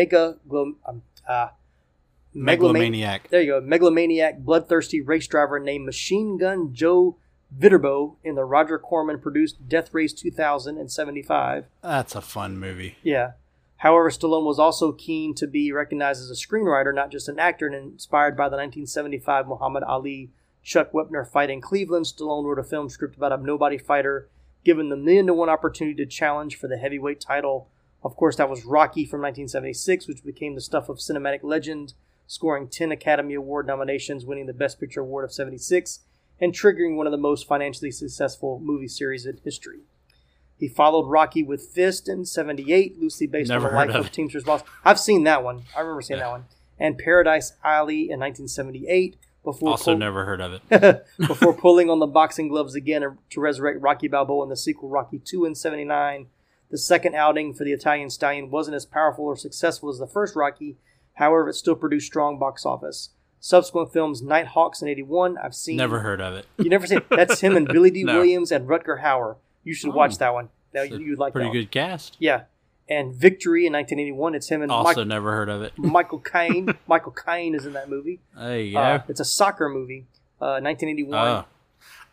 megalomaniac. There you go. Megalomaniac, bloodthirsty race driver named Machine Gun Joe Viterbo in the Roger Corman-produced Death Race 2075. That's a fun movie. Yeah. However, Stallone was also keen to be recognized as a screenwriter, not just an actor, and inspired by the 1975 Muhammad Ali Chuck Wepner fight in Cleveland, Stallone wrote a film script about a nobody fighter given the 1,000,000-to-1 opportunity to challenge for the heavyweight title. Of course, that was Rocky from 1976, which became the stuff of cinematic legend, scoring 10 Academy Award nominations, winning the Best Picture Award of 76, and triggering one of the most financially successful movie series in history. He followed Rocky with Fist in 78, loosely based on the life of Teamsters boss. I've seen that one. I remember seeing that one. And Paradise Alley in 1978. Never heard of it. Before pulling on the boxing gloves again to resurrect Rocky Balboa in the sequel Rocky 2 in 79. The second outing for the Italian Stallion wasn't as powerful or successful as the first Rocky. However, it still produced strong box office. Subsequent films, Nighthawks in 81, I've seen. Never heard of it. You never seen it? That's him and Billy D. Williams and Rutger Hauer. You should watch that one. Now you'd like that. Pretty good cast. Yeah. And Victory in 1981, it's him and never heard of it. Michael Caine. Michael Caine is in that movie. There you go. It's a soccer movie. 1981.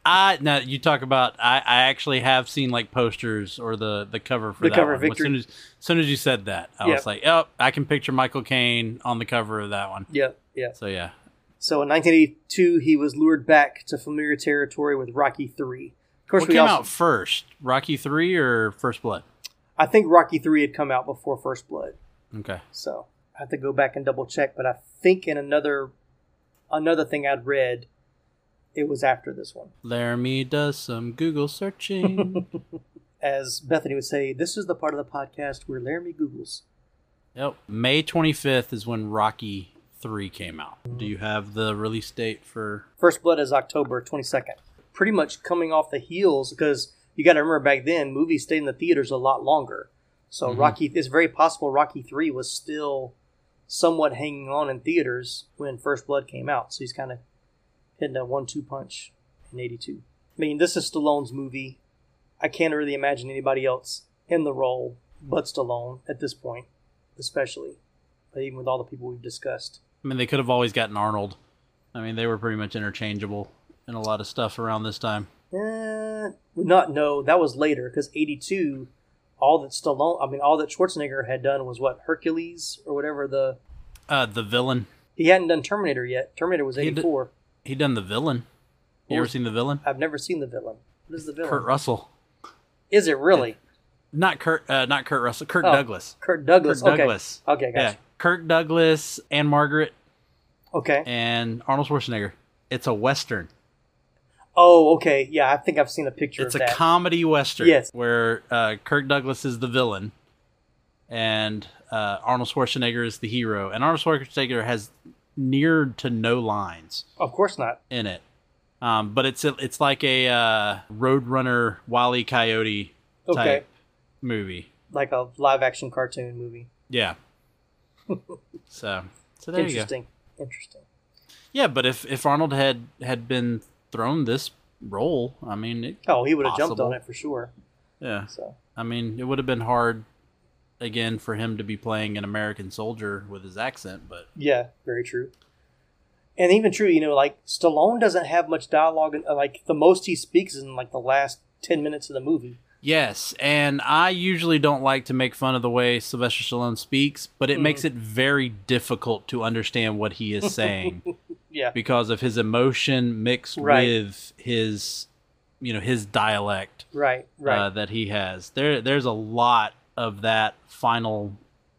Now you talk about. I actually have seen like posters or the cover for the that cover one. Victory. As soon as you said that, I was like, oh, I can picture Michael Caine on the cover of that one. Yeah. So yeah. So in 1982, he was lured back to familiar territory with Rocky III. Of course, what came out first, Rocky III or First Blood? I think Rocky III had come out before First Blood. Okay. So I have to go back and double check, but I think in another thing I'd read, it was after this one. Laramie does some Google searching. As Bethany would say, this is the part of the podcast where Laramie Googles. Yep. May 25th is when Rocky 3 came out. Do you have the release date for... First Blood is October 22nd. Pretty much coming off the heels, because you got to remember back then, movies stayed in the theaters a lot longer. So it's very possible Rocky 3 was still somewhat hanging on in theaters when First Blood came out. So he's kind of hitting a 1-2 punch in 82. I mean, this is Stallone's movie. I can't really imagine anybody else in the role but Stallone at this point, especially. But even with all the people we've discussed. I mean, they could have always gotten Arnold. I mean, they were pretty much interchangeable in a lot of stuff around this time. No, that was later, because 82, all that Schwarzenegger had done was what, Hercules or whatever the Villain. He hadn't done Terminator yet. Terminator was 84. He'd done The Villain. You ever seen The Villain? I've never seen The Villain. What is The Villain? Kurt Russell. Is it really? Not Kurt Russell. Kirk Douglas. Kirk Douglas. Kirk Douglas. Okay, gotcha. Yeah. Kirk Douglas and Margaret. Okay. And Arnold Schwarzenegger. It's a Western. Oh, okay. Yeah, I think I've seen a picture of that. It's a comedy Western. Yes. Where Kirk Douglas is the villain. And Arnold Schwarzenegger is the hero. And Arnold Schwarzenegger has near to no lines. Of course not. In it. But it's like a Roadrunner Wile E. Coyote type movie. Like a live action cartoon movie. Yeah. So there you go. Interesting. Yeah, but if Arnold had been thrown this role, I mean, he would have jumped on it for sure. Yeah. So I mean, it would have been hard again for him to be playing an American soldier with his accent, but yeah, very true. And even true, like Stallone doesn't have much dialogue. Like the most he speaks is in like the last 10 minutes of the movie. Yes, and I usually don't like to make fun of the way Sylvester Stallone speaks, but it makes it very difficult to understand what he is saying. Yeah. Because of his emotion mixed with his dialect. Right. That he has. There's a lot of that final.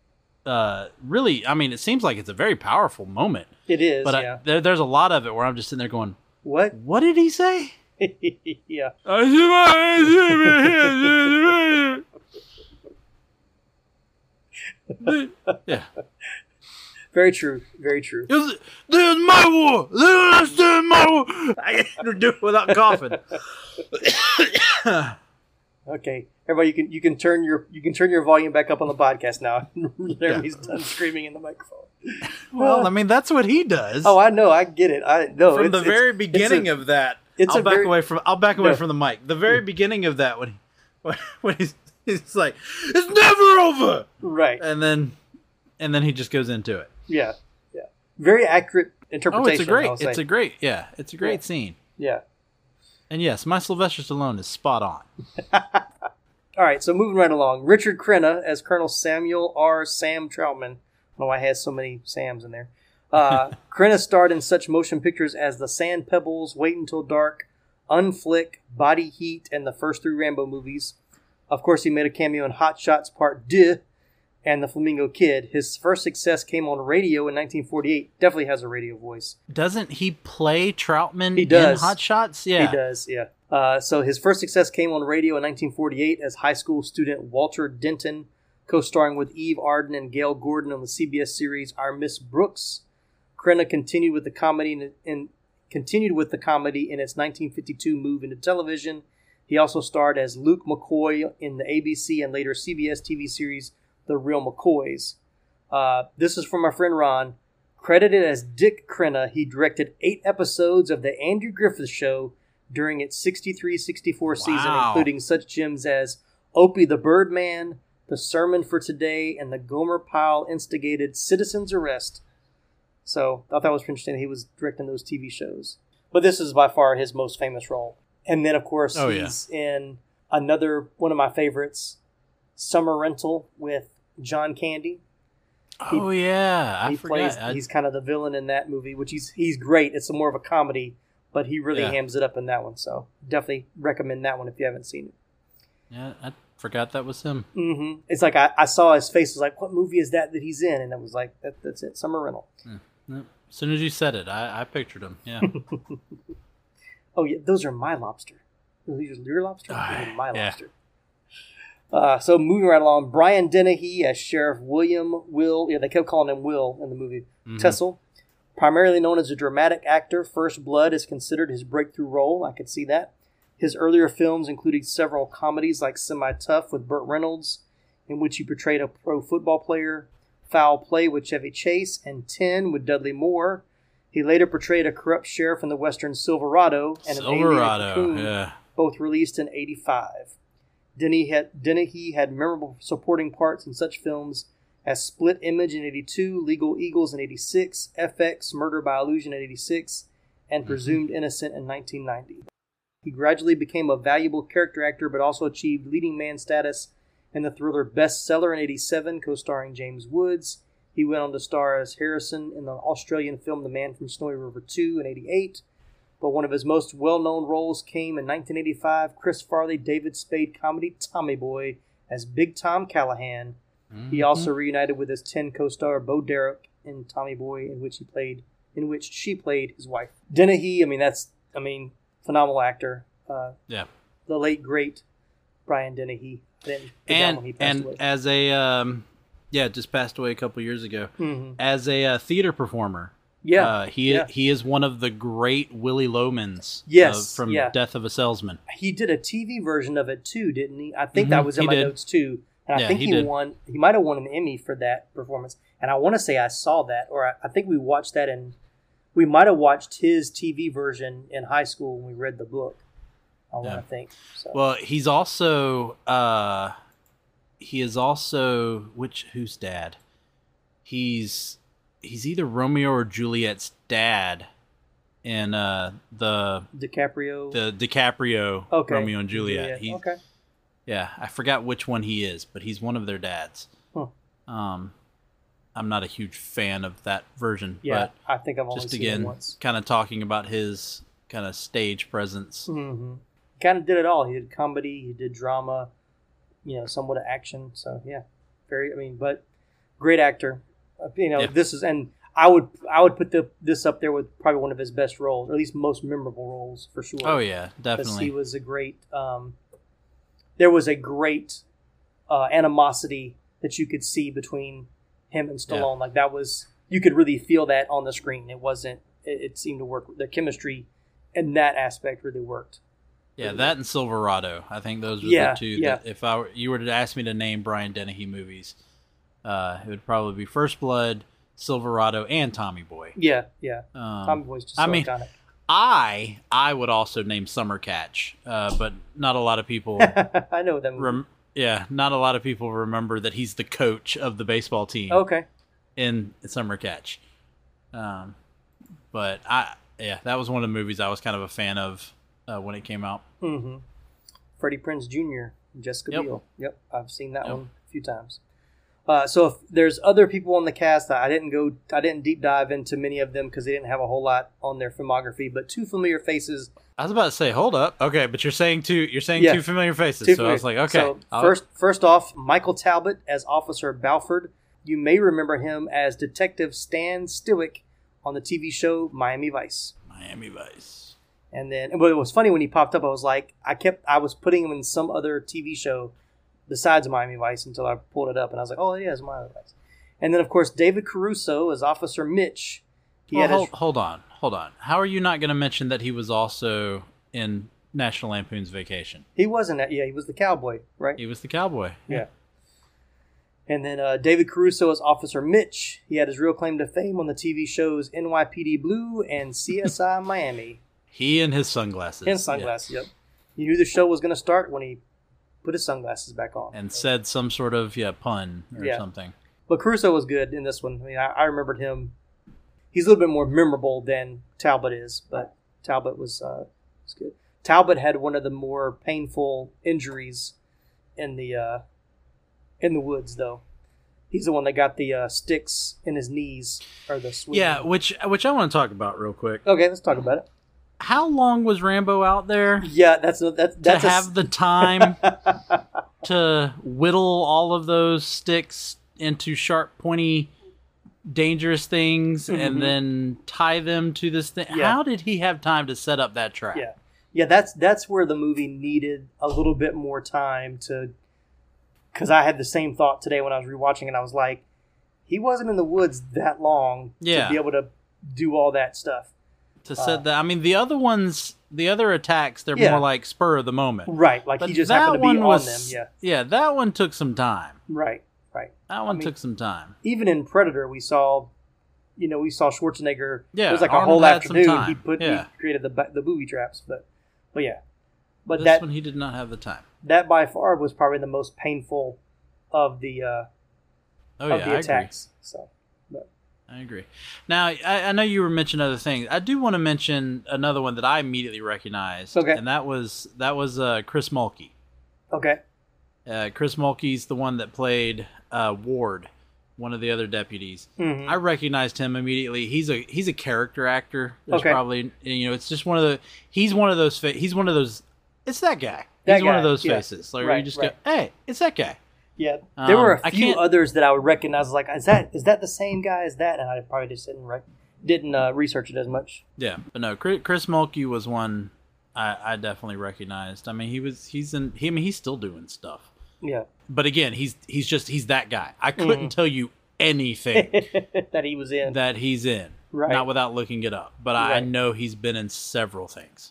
Really, I mean, it seems like it's a very powerful moment. It is. But there's a lot of it where I'm just sitting there going, "What? What did he say?" Yeah. Yeah. Very true. Very true. This is my war. They don't understand my war. I can't do it without coughing. Okay, everybody, you can turn your volume back up on the podcast now. He's done screaming in the microphone. Well, I mean, that's what he does. Oh, I know. I get it. From the very beginning of that. I'll back away from the mic. The very beginning of that when he's like, it's never over. Right. And then he just goes into it. Yeah. Yeah. Very accurate interpretation. It's a great scene. Yeah. And yes, my Sylvester Stallone is spot on. All right, so moving right along. Richard Crenna as Colonel Samuel R. Sam Troutman. I don't know why I had so many Sams in there. Crenna starred in such motion pictures as The Sand Pebbles, Wait Until Dark, Unflick, Body Heat, and the first 3 Rambo movies. Of course, he made a cameo in Hot Shots Part 2 and The Flamingo Kid. His first success came on radio in 1948. Definitely has a radio voice. Doesn't he play Troutman in Hot Shots? Yeah. He does, yeah. So his first success came on radio in 1948 as high school student Walter Denton, co-starring with Eve Arden and Gail Gordon on the CBS series Our Miss Brooks. Crenna continued with the comedy in its 1952 move into television. He also starred as Luke McCoy in the ABC and later CBS TV series The Real McCoys. This is from my friend Ron. Credited as Dick Crenna, he directed 8 episodes of The Andrew Griffith Show during its 63-64 season, including such gems as Opie the Birdman, The Sermon for Today, and the Gomer Pyle instigated Citizen's Arrest. So I thought that was interesting. He was directing those TV shows. But this is by far his most famous role. And then, of course, he's in another one of my favorites, Summer Rental with John Candy. I forgot. He's kind of the villain in that movie, which he's great. It's more of a comedy, but he really hams it up in that one. So definitely recommend that one if you haven't seen it. Yeah, I forgot that was him. Mm-hmm. It's like I saw his face. I was like, what movie is that he's in? And I was like, that's it, Summer Rental. As soon as you said it, I pictured him. Yeah. Oh, yeah, those are my lobster. These are your lobster? These are my lobster. So moving right along, Brian Dennehy as Sheriff Will. Yeah, they kept calling him Will in the movie. Tessel. Primarily known as a dramatic actor, First Blood is considered his breakthrough role. I could see that. His earlier films included several comedies like Semi-Tough with Burt Reynolds, in which he portrayed a pro football player, Foul Play with Chevy Chase, and 10 with Dudley Moore. He later portrayed a corrupt sheriff in the western Silverado and an alien Cocoon, both released in 1985. Dennehy had memorable supporting parts in such films as Split Image in 1982, Legal Eagles in 1986, FX, Murder by Illusion in 1986, and Presumed Innocent in 1990. He gradually became a valuable character actor, but also achieved leading man status in the thriller Bestseller in 1987, co-starring James Woods. He went on to star as Harrison in the Australian film The Man from Snowy River 2 in 1988. But one of his most well-known roles came in 1985, Chris Farley, David Spade comedy Tommy Boy as Big Tom Callahan. He also reunited with his 10 co-star Bo Derek in Tommy Boy, in which she played his wife. Dennehy, phenomenal actor. The late great Brian Dennehy. As a just passed away a couple years ago. As a theater performer. He is one of the great Willy Lomans from Death of a Salesman. He did a TV version of it too, didn't he? I think that was in my notes too. And I think he won. He might have won an Emmy for that performance. And I want to say I saw that, or I think we watched that, and we might have watched his TV version in high school when we read the book. I want to think. So. Well, he is also whose dad? He's either Romeo or Juliet's dad in the DiCaprio. The DiCaprio Romeo and Juliet. Yeah, I forgot which one he is, but he's one of their dads. I'm not a huge fan of that version. Yeah, but I think I've only seen it once. Kind of talking about his kind of stage presence. Mm-hmm. Kind of did it all. He did comedy, he did drama, somewhat of action. So yeah, but great actor. This is, and I would put this up there with probably one of his best roles, or at least most memorable roles for sure. Oh yeah, definitely. He was a great. There was a great animosity that you could see between him and Stallone. Like that was, you could really feel that on the screen. It wasn't. It seemed to work. The chemistry in that aspect really worked. Yeah, that and Silverado. I think those were the two. That if you were to ask me to name Brian Dennehy movies, it would probably be First Blood, Silverado, and Tommy Boy. Yeah. Tommy Boy's just so iconic. I would also name Summer Catch, but not a lot of people. I know that movie. Not a lot of people remember that he's the coach of the baseball team. Okay. In Summer Catch, but that was one of the movies I was kind of a fan of when it came out. Mm-hmm. Freddie Prinze Jr., Jessica Biel. Yep, I've seen that one a few times. So if there's other people on the cast, I didn't deep dive into many of them because they didn't have a whole lot on their filmography, but two familiar faces. I was about to say, hold up. Okay, but you're saying two familiar faces. I was like, okay. So first off, Michael Talbot as Officer Balford. You may remember him as Detective Stan Stewick on the TV show Miami Vice. And then, but it was funny when he popped up. I was like, I was putting him in some other TV show besides Miami Vice until I pulled it up, and I was like, oh yeah, it's Miami Vice. And then of course David Caruso as Officer Mitch. Hold on. How are you not going to mention that he was also in National Lampoon's Vacation? He wasn't that. Yeah, he was the cowboy, right? He was the cowboy. Yeah. And then David Caruso as Officer Mitch. He had his real claim to fame on the TV shows NYPD Blue and CSI Miami. He and his sunglasses. Yep. He knew the show was going to start when he put his sunglasses back on. And said some sort of pun or something. But Caruso was good in this one. I mean, I remembered him. He's a little bit more memorable than Talbot is, but Talbot was good. Talbot had one of the more painful injuries in the woods, though. He's the one that got the sticks in his knees, or the swing. Yeah, which I want to talk about real quick. Okay, let's talk about it. How long was Rambo out there? Yeah, that's to have the time to whittle all of those sticks into sharp, pointy, dangerous things, and then tie them to this thing. Yeah. How did he have time to set up that trap? Yeah, that's where the movie needed a little bit more time to. Because I had the same thought today when I was rewatching, and I was like, he wasn't in the woods that long to be able to do all that stuff. To set that, I mean, the other attacks, they're more like spur of the moment, right? Like he just happened to be on them. Yeah, that one took some time. Right. That one took some time. Even in Predator, we saw Schwarzenegger. Yeah, it was like a whole afternoon. He created the booby traps, but yeah. But this one he did not have the time. That by far was probably the most painful of the attacks. So, I agree. Now, I know you were mentioning other things. I do want to mention another one that I immediately recognized. Okay. And that was Chris Mulkey. Okay. Chris Mulkey's the one that played Ward, one of the other deputies. Mm-hmm. I recognized him immediately. He's a character actor. There's probably it's just one of the. He's one of those. It's that guy. He's one of those faces. Like you just go, hey, it's that guy. Yeah, there were a few others that I would recognize. Like, is that the same guy as that? And I probably just didn't research it as much. Yeah, but no, Chris Mulkey was one I definitely recognized. I mean, he's still doing stuff. Yeah, but again, he's that guy. I couldn't tell you anything that he's in, right? Not without looking it up. But I know he's been in several things.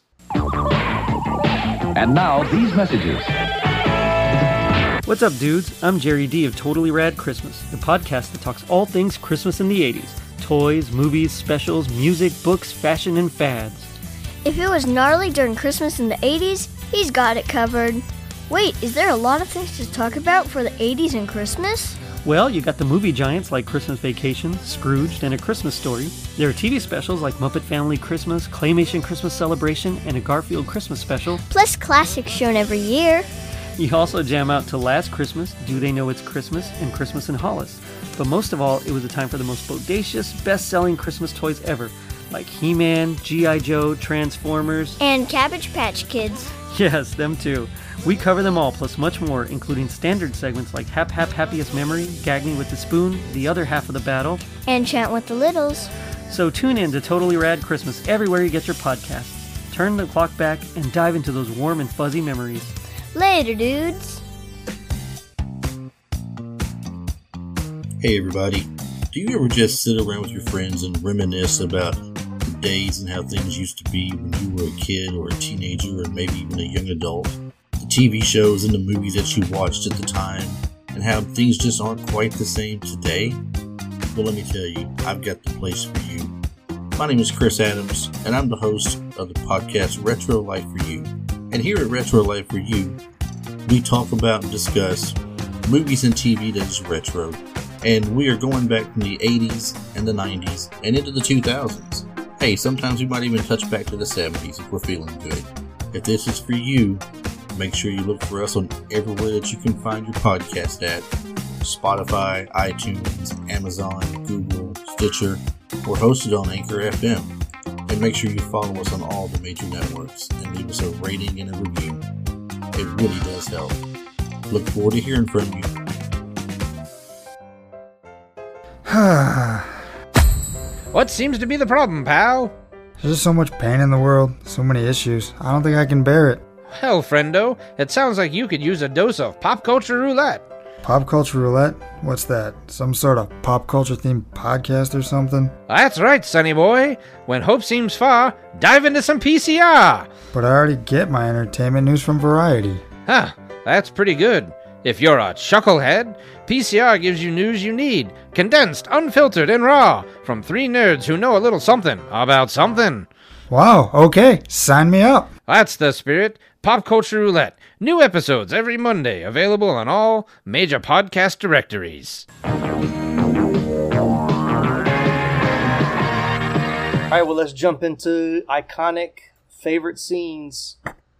And now, these messages. What's up, dudes? I'm Jerry D of Totally Rad Christmas, the podcast that talks all things Christmas in the 80s. Toys, movies, specials, music, books, fashion, and fads. If it was gnarly during Christmas in the 80s, he's got it covered. Wait, is there a lot of things to talk about for the 80s and Christmas? Well, you got the movie giants like Christmas Vacation, Scrooged, and A Christmas Story. There are TV specials like Muppet Family Christmas, Claymation Christmas Celebration, and a Garfield Christmas special. Plus classics shown every year. You also jam out to Last Christmas, Do They Know It's Christmas, and Christmas in Hollis. But most of all, it was a time for the most bodacious, best-selling Christmas toys ever, like He-Man, G.I. Joe, Transformers, and Cabbage Patch Kids. Yes, them too. We cover them all, plus much more, including standard segments like Hap Happiest Memory, Gag Me with the Spoon, The Other Half of the Battle, and Chant with the Littles. So tune in to Totally Rad Christmas everywhere you get your podcasts. Turn the clock back and dive into those warm and fuzzy memories. Later, dudes. Hey, everybody. Do you ever just sit around with your friends and reminisce about the days and how things used to be when you were a kid or a teenager or maybe even a young adult? The TV shows and the movies that you watched at the time and how things just aren't quite the same today? Well, let me tell you, I've got the place for you. My name is Chris Adams, and I'm the host of the podcast Retro Life for You. And here at Retro Life for You, we talk about and discuss movies and TV that is retro. And we are going back from the 80s and the 90s and into the 2000s. Hey, sometimes we might even touch back to the 70s if we're feeling good. If this is for you, make sure you look for us on everywhere that you can find your podcast at. Spotify, iTunes, Amazon, Google, Stitcher, or hosted on Anchor FM. And make sure you follow us on all the major networks and leave us a rating and a review. It really does help. Look forward to hearing from you. What seems to be the problem, pal? There's just so much pain in the world, so many issues. I don't think I can bear it. Well, friendo, it sounds like you could use a dose of Pop Culture Roulette. Pop Culture Roulette? What's that? Some sort of pop culture themed podcast or something? That's right, sonny boy. When hope seems far, dive into some PCR. But I already get my entertainment news from Variety. Huh, that's pretty good. If you're a chucklehead, PCR gives you news you need, condensed, unfiltered, and raw, from three nerds who know a little something about something. Wow, okay, sign me up. That's the spirit. Pop Culture Roulette. New episodes every Monday, available on all major podcast directories. All right, well, let's jump into iconic favorite scenes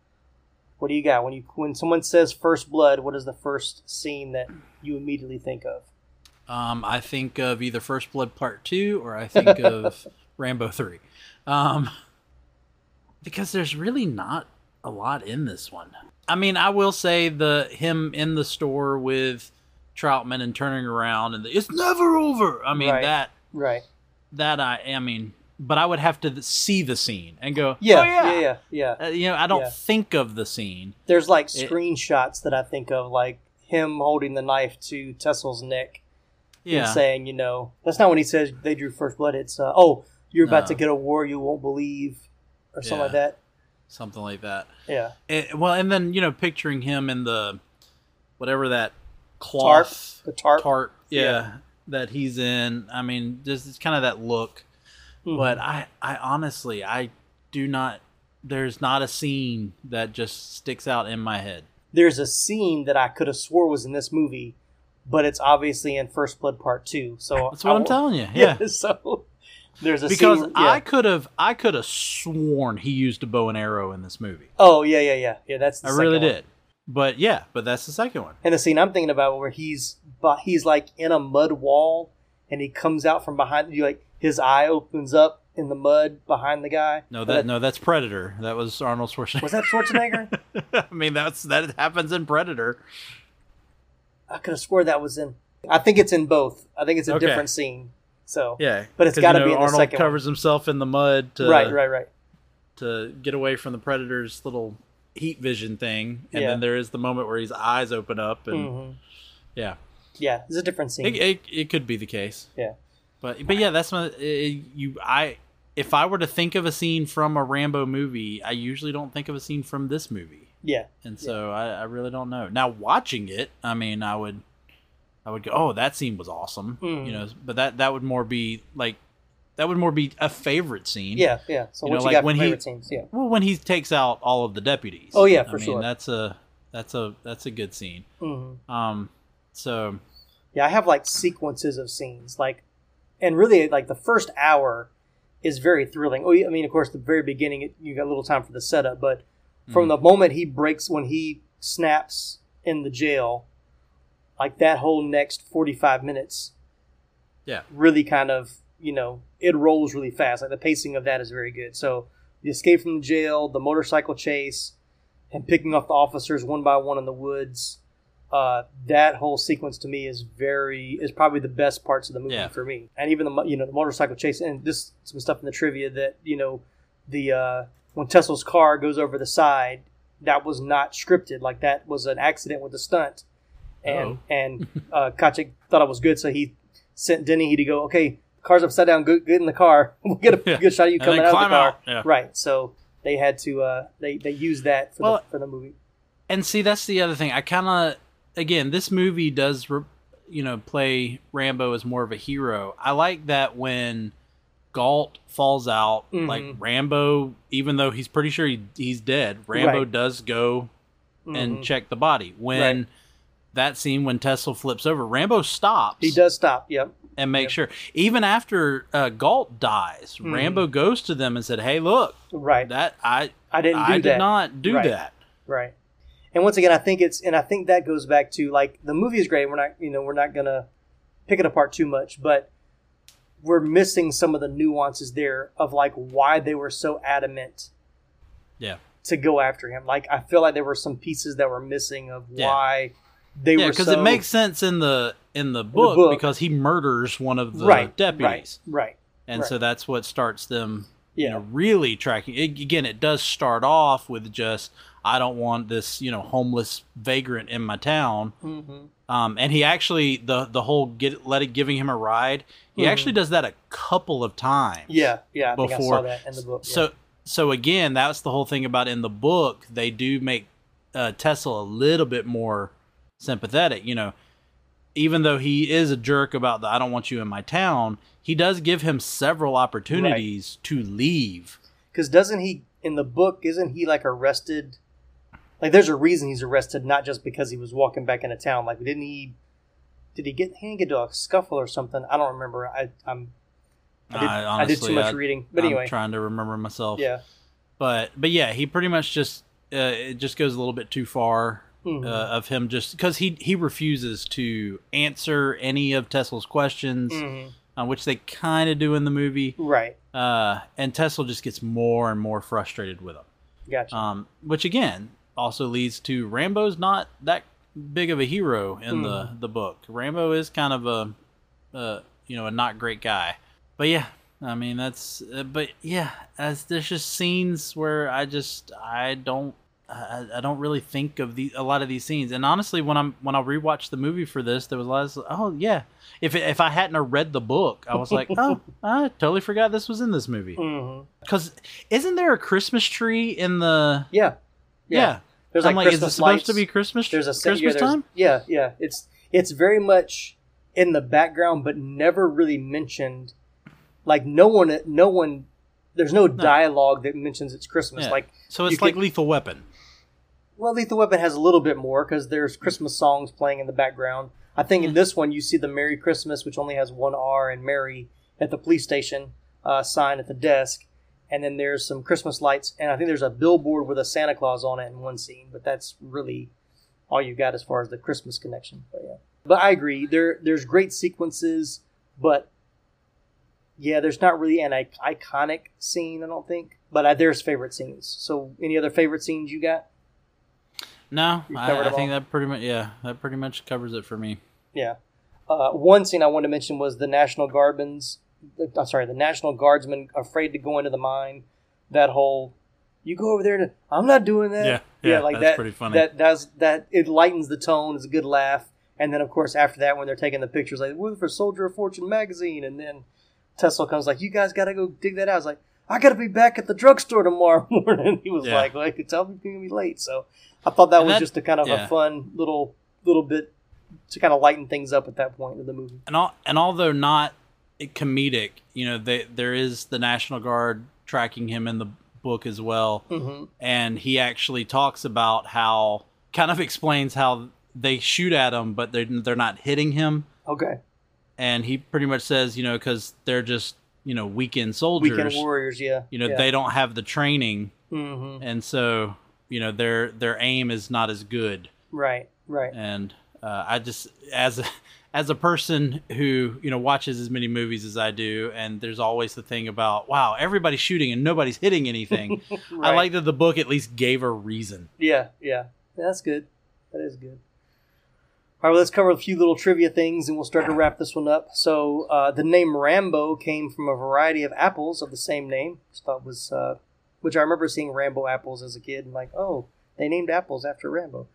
What do you got when someone says First Blood? What is the first scene that you immediately think of? I think of either First Blood Part 2 or I think of Rambo 3. Because there's really not a lot in this one. I mean, I will say him in the store with Troutman and turning around and it's never over. I mean, right. But I would have to see the scene and go, yeah. I don't think of the scene. There's like screenshots that I think of, like him holding the knife to Tessel's neck and saying, that's not when he says they drew First Blood. It's, you're about to get a war you won't believe or something like that. Something like that. Yeah. And then, picturing him in the, whatever that cloth. The tarp. That he's in. I mean, just it's kind of that look. Mm-hmm. But I honestly, there's not a scene that just sticks out in my head. There's a scene that I could have swore was in this movie, but it's obviously in First Blood Part 2. So that's what I'm telling you. Yeah. So there's a because scene. I could have sworn he used a bow and arrow in this movie. Oh yeah. That's the I second really one. did. But that's the second one. And the scene I'm thinking about where he's like in a mud wall and he comes out from behind you, like his eye opens up in the mud behind the guy. No, that's Predator. That was Arnold Schwarzenegger. Was that Schwarzenegger? I mean, that happens in Predator. I could have swore that was in. I think it's in both. I think it's a different scene. So but it's got to be in the Arnold second covers one. himself in the mud. Right. To get away from the Predator's little heat vision thing, and then there is the moment where his eyes open up, and it's a different scene. It could be the case. Yeah, but yeah, that's not if I were to think of a scene from a Rambo movie, I usually don't think of a scene from this movie. Yeah, and so I really don't know. Now watching it, I mean, I would go, oh, that scene was awesome, but that would more be like. That would more be a favorite scene. Yeah. So what you got for favorite scenes? Yeah. Well, when he takes out all of the deputies. Oh yeah, for sure. That's a good scene. Mm-hmm. So. Yeah, I have like sequences of scenes, and really like the first hour is very thrilling. Oh, I mean, of course, the very beginning you got a little time for the setup, but from the moment when he snaps in the jail, like that whole next 45 minutes. Yeah. Really kind of. It rolls really fast. Like the pacing of that is very good. So the escape from the jail, the motorcycle chase, and picking off the officers one by one in the woods. That whole sequence to me is probably the best parts of the movie for me. And even the motorcycle chase, and just some stuff in the trivia that when Tessel's car goes over the side, that was not scripted. Like that was an accident with the stunt, and Kotick thought it was good, so he sent Denny to go, okay. Car's upside down. Get in the car. We'll get a good shot of you coming out of the car. Yeah. Right. So they had to. They used that for the movie. And see, that's the other thing. I kind of again, this movie does play Rambo as more of a hero. I like that when Galt falls out, like Rambo, even though he's pretty sure he's dead, Rambo does go and check the body. When that scene when Tessel flips over, Rambo stops. He does stop. Yep. And make sure. Even after Galt dies, Rambo goes to them and said, "Hey, look, that I did not do that." Right. And once again, I think that goes back to like the movie is great. We're not gonna pick it apart too much, but we're missing some of the nuances there of like why they were so adamant. Yeah. To go after him, like I feel like there were some pieces that were missing of why. They were because it makes sense in the book because he murders one of the deputies, right, and so that's what starts them, really tracking. It does start off with just I don't want this, homeless vagrant in my town, and he actually the whole giving him a ride. He actually does that a couple of times. Yeah, I think I saw that in the book. Yeah. So again, that's the whole thing about in the book. They do make Tessel a little bit more sympathetic, even though he is a jerk about the I don't want you in my town, he does give him several opportunities to leave. Because doesn't he, in the book, isn't he like arrested? Like there's a reason he's arrested, not just because he was walking back into town. Like didn't he get into a scuffle or something? I don't remember. I did too much reading. But anyway. I'm trying to remember myself. Yeah. But yeah, he pretty much just it just goes a little bit too far of him just because he refuses to answer any of Tessel's questions, which they kind of do in the movie. Right. And Tessel just gets more and more frustrated with him. Gotcha. Which again also leads to Rambo's not that big of a hero in the book. Rambo is kind of a not great guy. But yeah, I mean that's. But yeah, as there's just scenes where I don't really think of a lot of these scenes. And honestly, when I rewatched the movie for this, there was a lot of, oh yeah, if I hadn't have read the book, I was like, oh, I totally forgot this was in this movie. Because isn't there a Christmas tree in the? Yeah. There's I'm like is it Christmas supposed lights. to be Christmas? There's a Christmas time. Yeah. It's very much in the background, but never really mentioned. Like no one. There's no dialogue that mentions it's Christmas. Yeah. Like so, it's like Lethal Weapon. Well, Lethal Weapon has a little bit more because there's Christmas songs playing in the background. I think in this one you see the Merry Christmas, which only has one R and Merry at the police station sign at the desk. And then there's some Christmas lights. And I think there's a billboard with a Santa Claus on it in one scene. But that's really all you got as far as the Christmas connection. But yeah. But I agree. There's great sequences. But yeah, there's not really an iconic scene, I don't think. But there's favorite scenes. So any other favorite scenes you got? No, I think that pretty much covers it for me. Yeah. One scene I wanted to mention was the National Guardsmen afraid to go into the mine. That whole, you go over there I'm not doing that. Yeah, like that's that, pretty funny. That it lightens the tone. It's a good laugh. And then of course after that, when they're taking the pictures, like we're for Soldier of Fortune magazine, and then Tessel comes like, you guys got to go dig that out. I was like, I got to be back at the drugstore tomorrow morning. He was like, well, I could tell me going to be late. So I thought that was just a kind of a fun little bit to kind of lighten things up at that point in the movie. And although not comedic, there is the National Guard tracking him in the book as well. And he actually talks about kind of explains how they shoot at him, but they're not hitting him. Okay. And he pretty much says, because they're just, weekend soldiers. Weekend warriors, yeah. They don't have the training. And so, their aim is not as good. Right. And I just, as a person who, watches as many movies as I do, and there's always the thing about, wow, everybody's shooting and nobody's hitting anything. Right. I like that the book at least gave a reason. Yeah. That's good. That is good. All right, well, let's cover a few little trivia things, and we'll start to wrap this one up. So the name Rambo came from a variety of apples of the same name, which I remember seeing Rambo apples as a kid, and like, oh, they named apples after Rambo.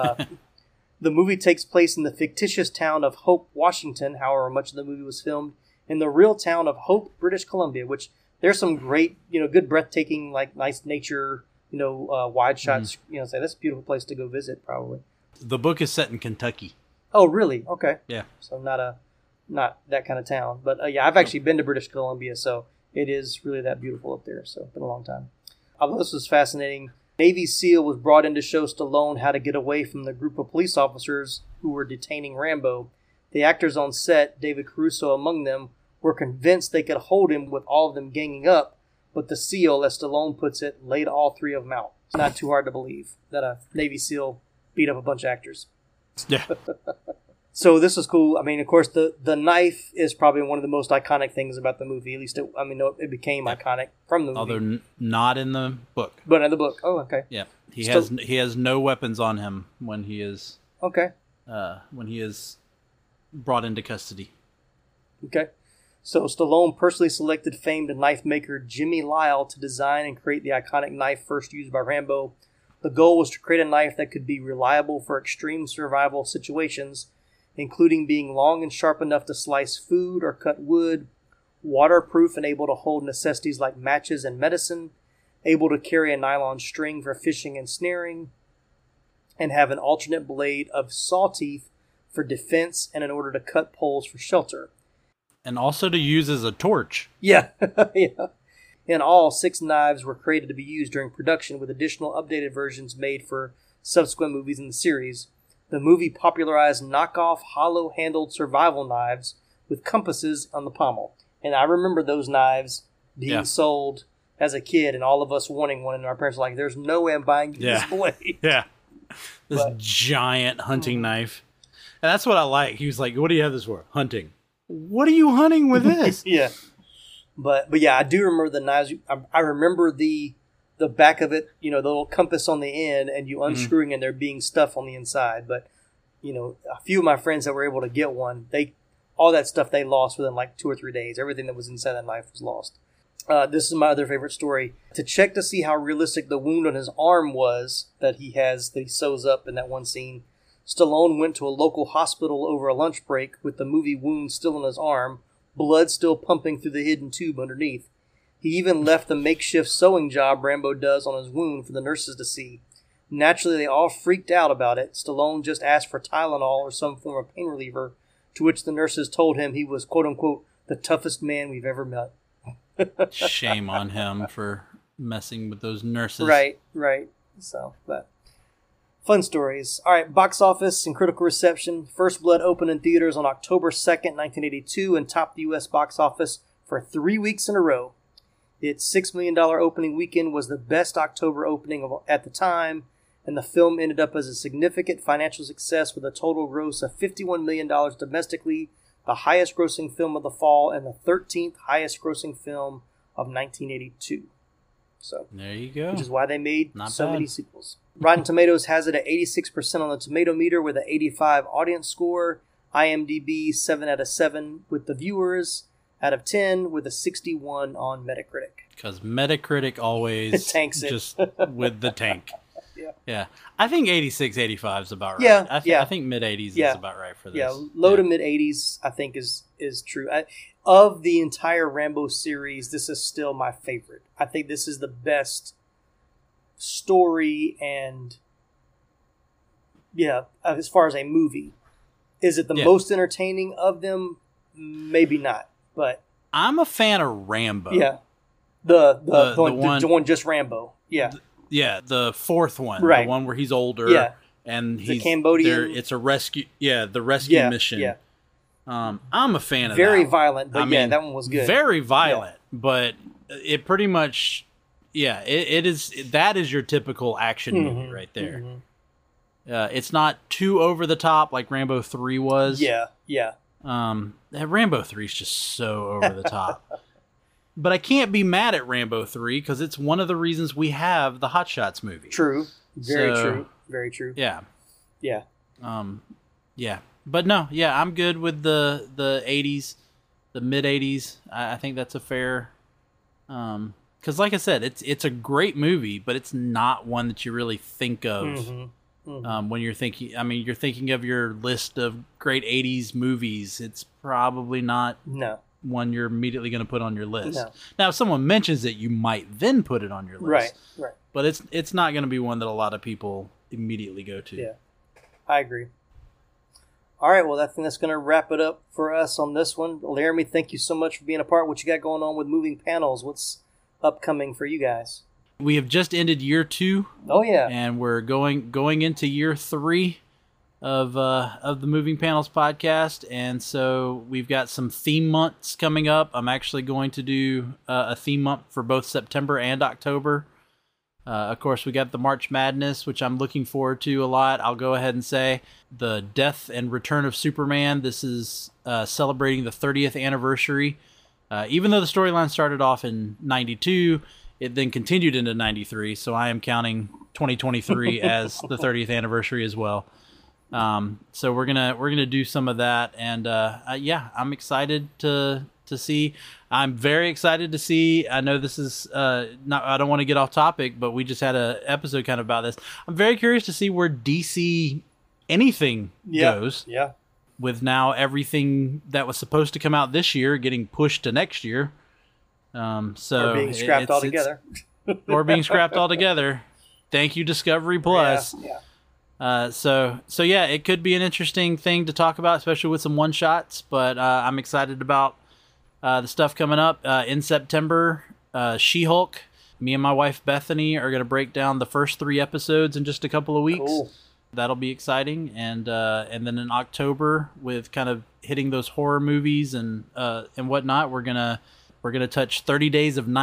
The movie takes place in the fictitious town of Hope, Washington. However, much of the movie was filmed in the real town of Hope, British Columbia, which there's some great, good breathtaking, like nice nature, wide shots. Say that's a beautiful place to go visit, probably. The book is set in Kentucky. Oh, really? Okay. Yeah. So not that kind of town. But yeah, I've actually been to British Columbia, so it is really that beautiful up there. So it's been a long time. I thought this was fascinating. Navy SEAL was brought in to show Stallone how to get away from the group of police officers who were detaining Rambo. The actors on set, David Caruso among them, were convinced they could hold him with all of them ganging up, but the SEAL, as Stallone puts it, laid all three of them out. It's not too hard to believe that a Navy SEAL beat up a bunch of actors. Yeah. So this is cool. I mean, of course, the knife is probably one of the most iconic things about the movie. At least, it became iconic from the movie. Although not in the book. But in the book. Oh, okay. Yeah. He has no weapons on him when he is... Okay. When he is brought into custody. Okay. So Stallone personally selected famed knife maker Jimmy Lyle to design and create the iconic knife first used by Rambo. The goal was to create a knife that could be reliable for extreme survival situations, including being long and sharp enough to slice food or cut wood, waterproof and able to hold necessities like matches and medicine, able to carry a nylon string for fishing and snaring, and have an alternate blade of saw teeth for defense and in order to cut poles for shelter. And also to use as a torch. Yeah, yeah. In all, 6 knives were created to be used during production, with additional updated versions made for subsequent movies in the series. The movie popularized knockoff, hollow-handled survival knives with compasses on the pommel. And I remember those knives being sold as a kid, and all of us wanting one, and our parents were like, "There's no way I'm buying you this blade." Yeah, this giant hunting knife, and that's what I like. He was like, "What do you have this for? Hunting? What are you hunting with this?" Yeah, but yeah, I do remember the knives. I remember the back of it, the little compass on the end, and you unscrewing and there being stuff on the inside. But a few of my friends that were able to get one, all that stuff they lost within like 2 or 3 days. Everything that was inside that knife was lost. This is my other favorite story. To check to see how realistic the wound on his arm was that he sews up in that one scene, Stallone went to a local hospital over a lunch break with the movie wound still on his arm, blood still pumping through the hidden tube underneath. He even left the makeshift sewing job Rambo does on his wound for the nurses to see. Naturally, they all freaked out about it. Stallone just asked for Tylenol or some form of pain reliever, to which the nurses told him he was, quote-unquote, the toughest man we've ever met. Shame on him for messing with those nurses. Right. So, but fun stories. All right, box office and critical reception. First Blood opened in theaters on October 2nd, 1982, and topped the U.S. box office for 3 weeks in a row. Its $6 million opening weekend was the best October opening at the time, and the film ended up as a significant financial success with a total gross of $51 million domestically, the highest grossing film of the fall, and the 13th highest grossing film of 1982. So there you go. Which is why they made many sequels. Rotten Tomatoes has it at 86% on the tomato meter with an 85 audience score. IMDb 7 out of 7 with the viewers. Out of 10 with a 61 on Metacritic. Because Metacritic always tanks it. Just with the tank. Yeah. I think 86, 85 is about right. Yeah, I think mid-80s is about right for this. Yeah, low to mid-80s I think is true. Of the entire Rambo series, this is still my favorite. I think this is the best story and, as far as a movie. Is it the most entertaining of them? Maybe not. But I'm a fan of Rambo. Yeah, the one just Rambo. Yeah, the fourth one, right? The one where he's older. Yeah, and he's the Cambodian. It's a rescue. Yeah, the rescue mission. Yeah, I'm a fan of very that. violent, but that one was good. Very violent, but it pretty much, it is. That is your typical action movie right there. Mm-hmm. It's not too over the top like Rambo 3 was. Yeah. Rambo 3 is just so over the top. But I can't be mad at Rambo 3 because it's one of the reasons we have the Hot Shots movie. True. Very true. Yeah. Yeah. Yeah. But no, I'm good with the 80s, the mid 80s. I think that's a fair, because like I said, it's a great movie, but it's not one that you really think of. When you're thinking, you're thinking of your list of great 80s movies. It's probably not one you're immediately going to put on your list. No. Now, if someone mentions it, you might then put it on your list. Right. But it's not going to be one that a lot of people immediately go to. Yeah, I agree. All right, well, I think that's going to wrap it up for us on this one. Laramie, thank you so much for being a part. What you got going on with Moving Panels? What's upcoming for you guys? We have just ended year 2. Oh yeah, and we're going into year 3 of the Moving Panels podcast, and so we've got some theme months coming up. I'm actually going to do a theme month for both September and October. Of course, we got the March Madness, which I'm looking forward to a lot. I'll go ahead and say the Death and Return of Superman. This is celebrating the 30th anniversary. Even though the storyline started off in 92. It then continued into 93, so I am counting 2023 as the 30th anniversary as well. So we're gonna do some of that, and I'm excited to see. I'm very excited to see. I know this is not. I don't want to get off topic, but we just had an episode kind of about this. I'm very curious to see where DC anything goes. Yeah. With now everything that was supposed to come out this year getting pushed to next year. Or being scrapped altogether. Or being scrapped altogether. Thank you, Discovery Plus. Yeah. So it could be an interesting thing to talk about, especially with some one-shots. But I'm excited about the stuff coming up. In September, She-Hulk. Me and my wife, Bethany, are going to break down the first 3 episodes in just a couple of weeks. Cool. That'll be exciting. And then in October, with kind of hitting those horror movies and whatnot, we're gonna touch 30 Days of Night,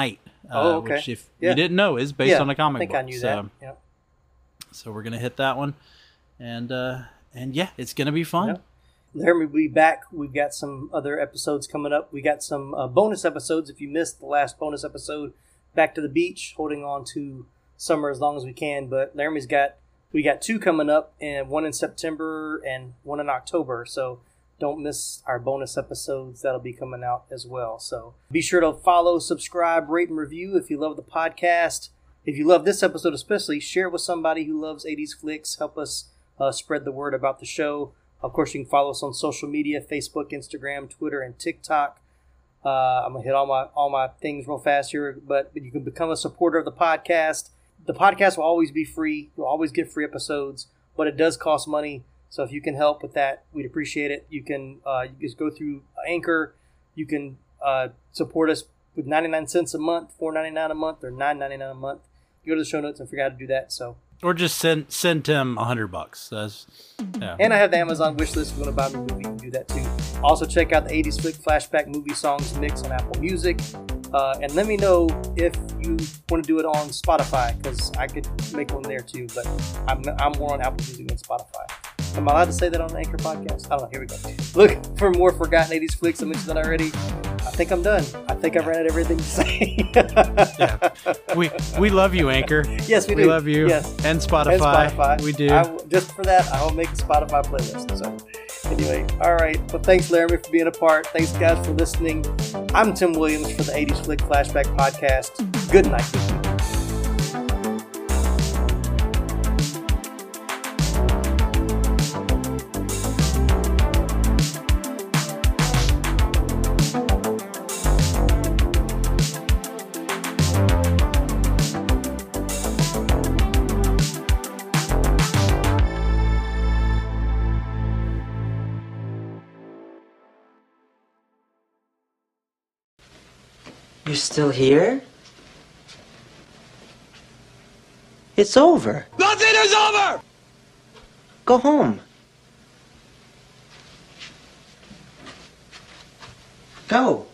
which if you didn't know is based on a comic book. I think I knew that. Yep. So we're gonna hit that one, and yeah, it's gonna be fun. Yep. Laramie will be back. We've got some other episodes coming up. We got some bonus episodes. If you missed the last bonus episode, Back to the Beach, holding on to summer as long as we can. But we got 2 coming up, and 1 in September and 1 in October. So don't miss our bonus episodes. That'll be coming out as well. So be sure to follow, subscribe, rate, and review if you love the podcast. If you love this episode especially, share it with somebody who loves 80s flicks. Help us spread the word about the show. Of course, you can follow us on social media, Facebook, Instagram, Twitter, and TikTok. I'm going to hit all my things real fast here, but you can become a supporter of the podcast. The podcast will always be free. You'll always get free episodes, but it does cost money. So if you can help with that, we'd appreciate it. You can just go through Anchor. You can support us with 99 cents a month, $4.99 a month, or $9.99 a month. You go to the show notes and figure out how to do that. So. Or just send Tim $100. Yeah. And I have the Amazon wish list. If you want to buy me a movie, you can do that too. Also, check out the 80s Flick Flashback Movie Songs Mix on Apple Music. And let me know if you want to do it on Spotify, because I could make one there too. But I'm more on Apple Music than Spotify. Am I allowed to say that on an Anchor podcast? I don't know. Here we go. Look for more forgotten 80s flicks. I mentioned that already. I think I'm done. I think I've ran out of everything to say. Yeah. We love you, Anchor. Yes, we do. We love you. Yes. And Spotify. We do. Just for that, I will make a Spotify playlist. So anyway, all right. Well, thanks, Laramie, for being a part. Thanks, guys, for listening. I'm Tim Williams for the 80s Flick Flashback Podcast. Good night. You're still here? It's over. Nothing is over! Go home. Go.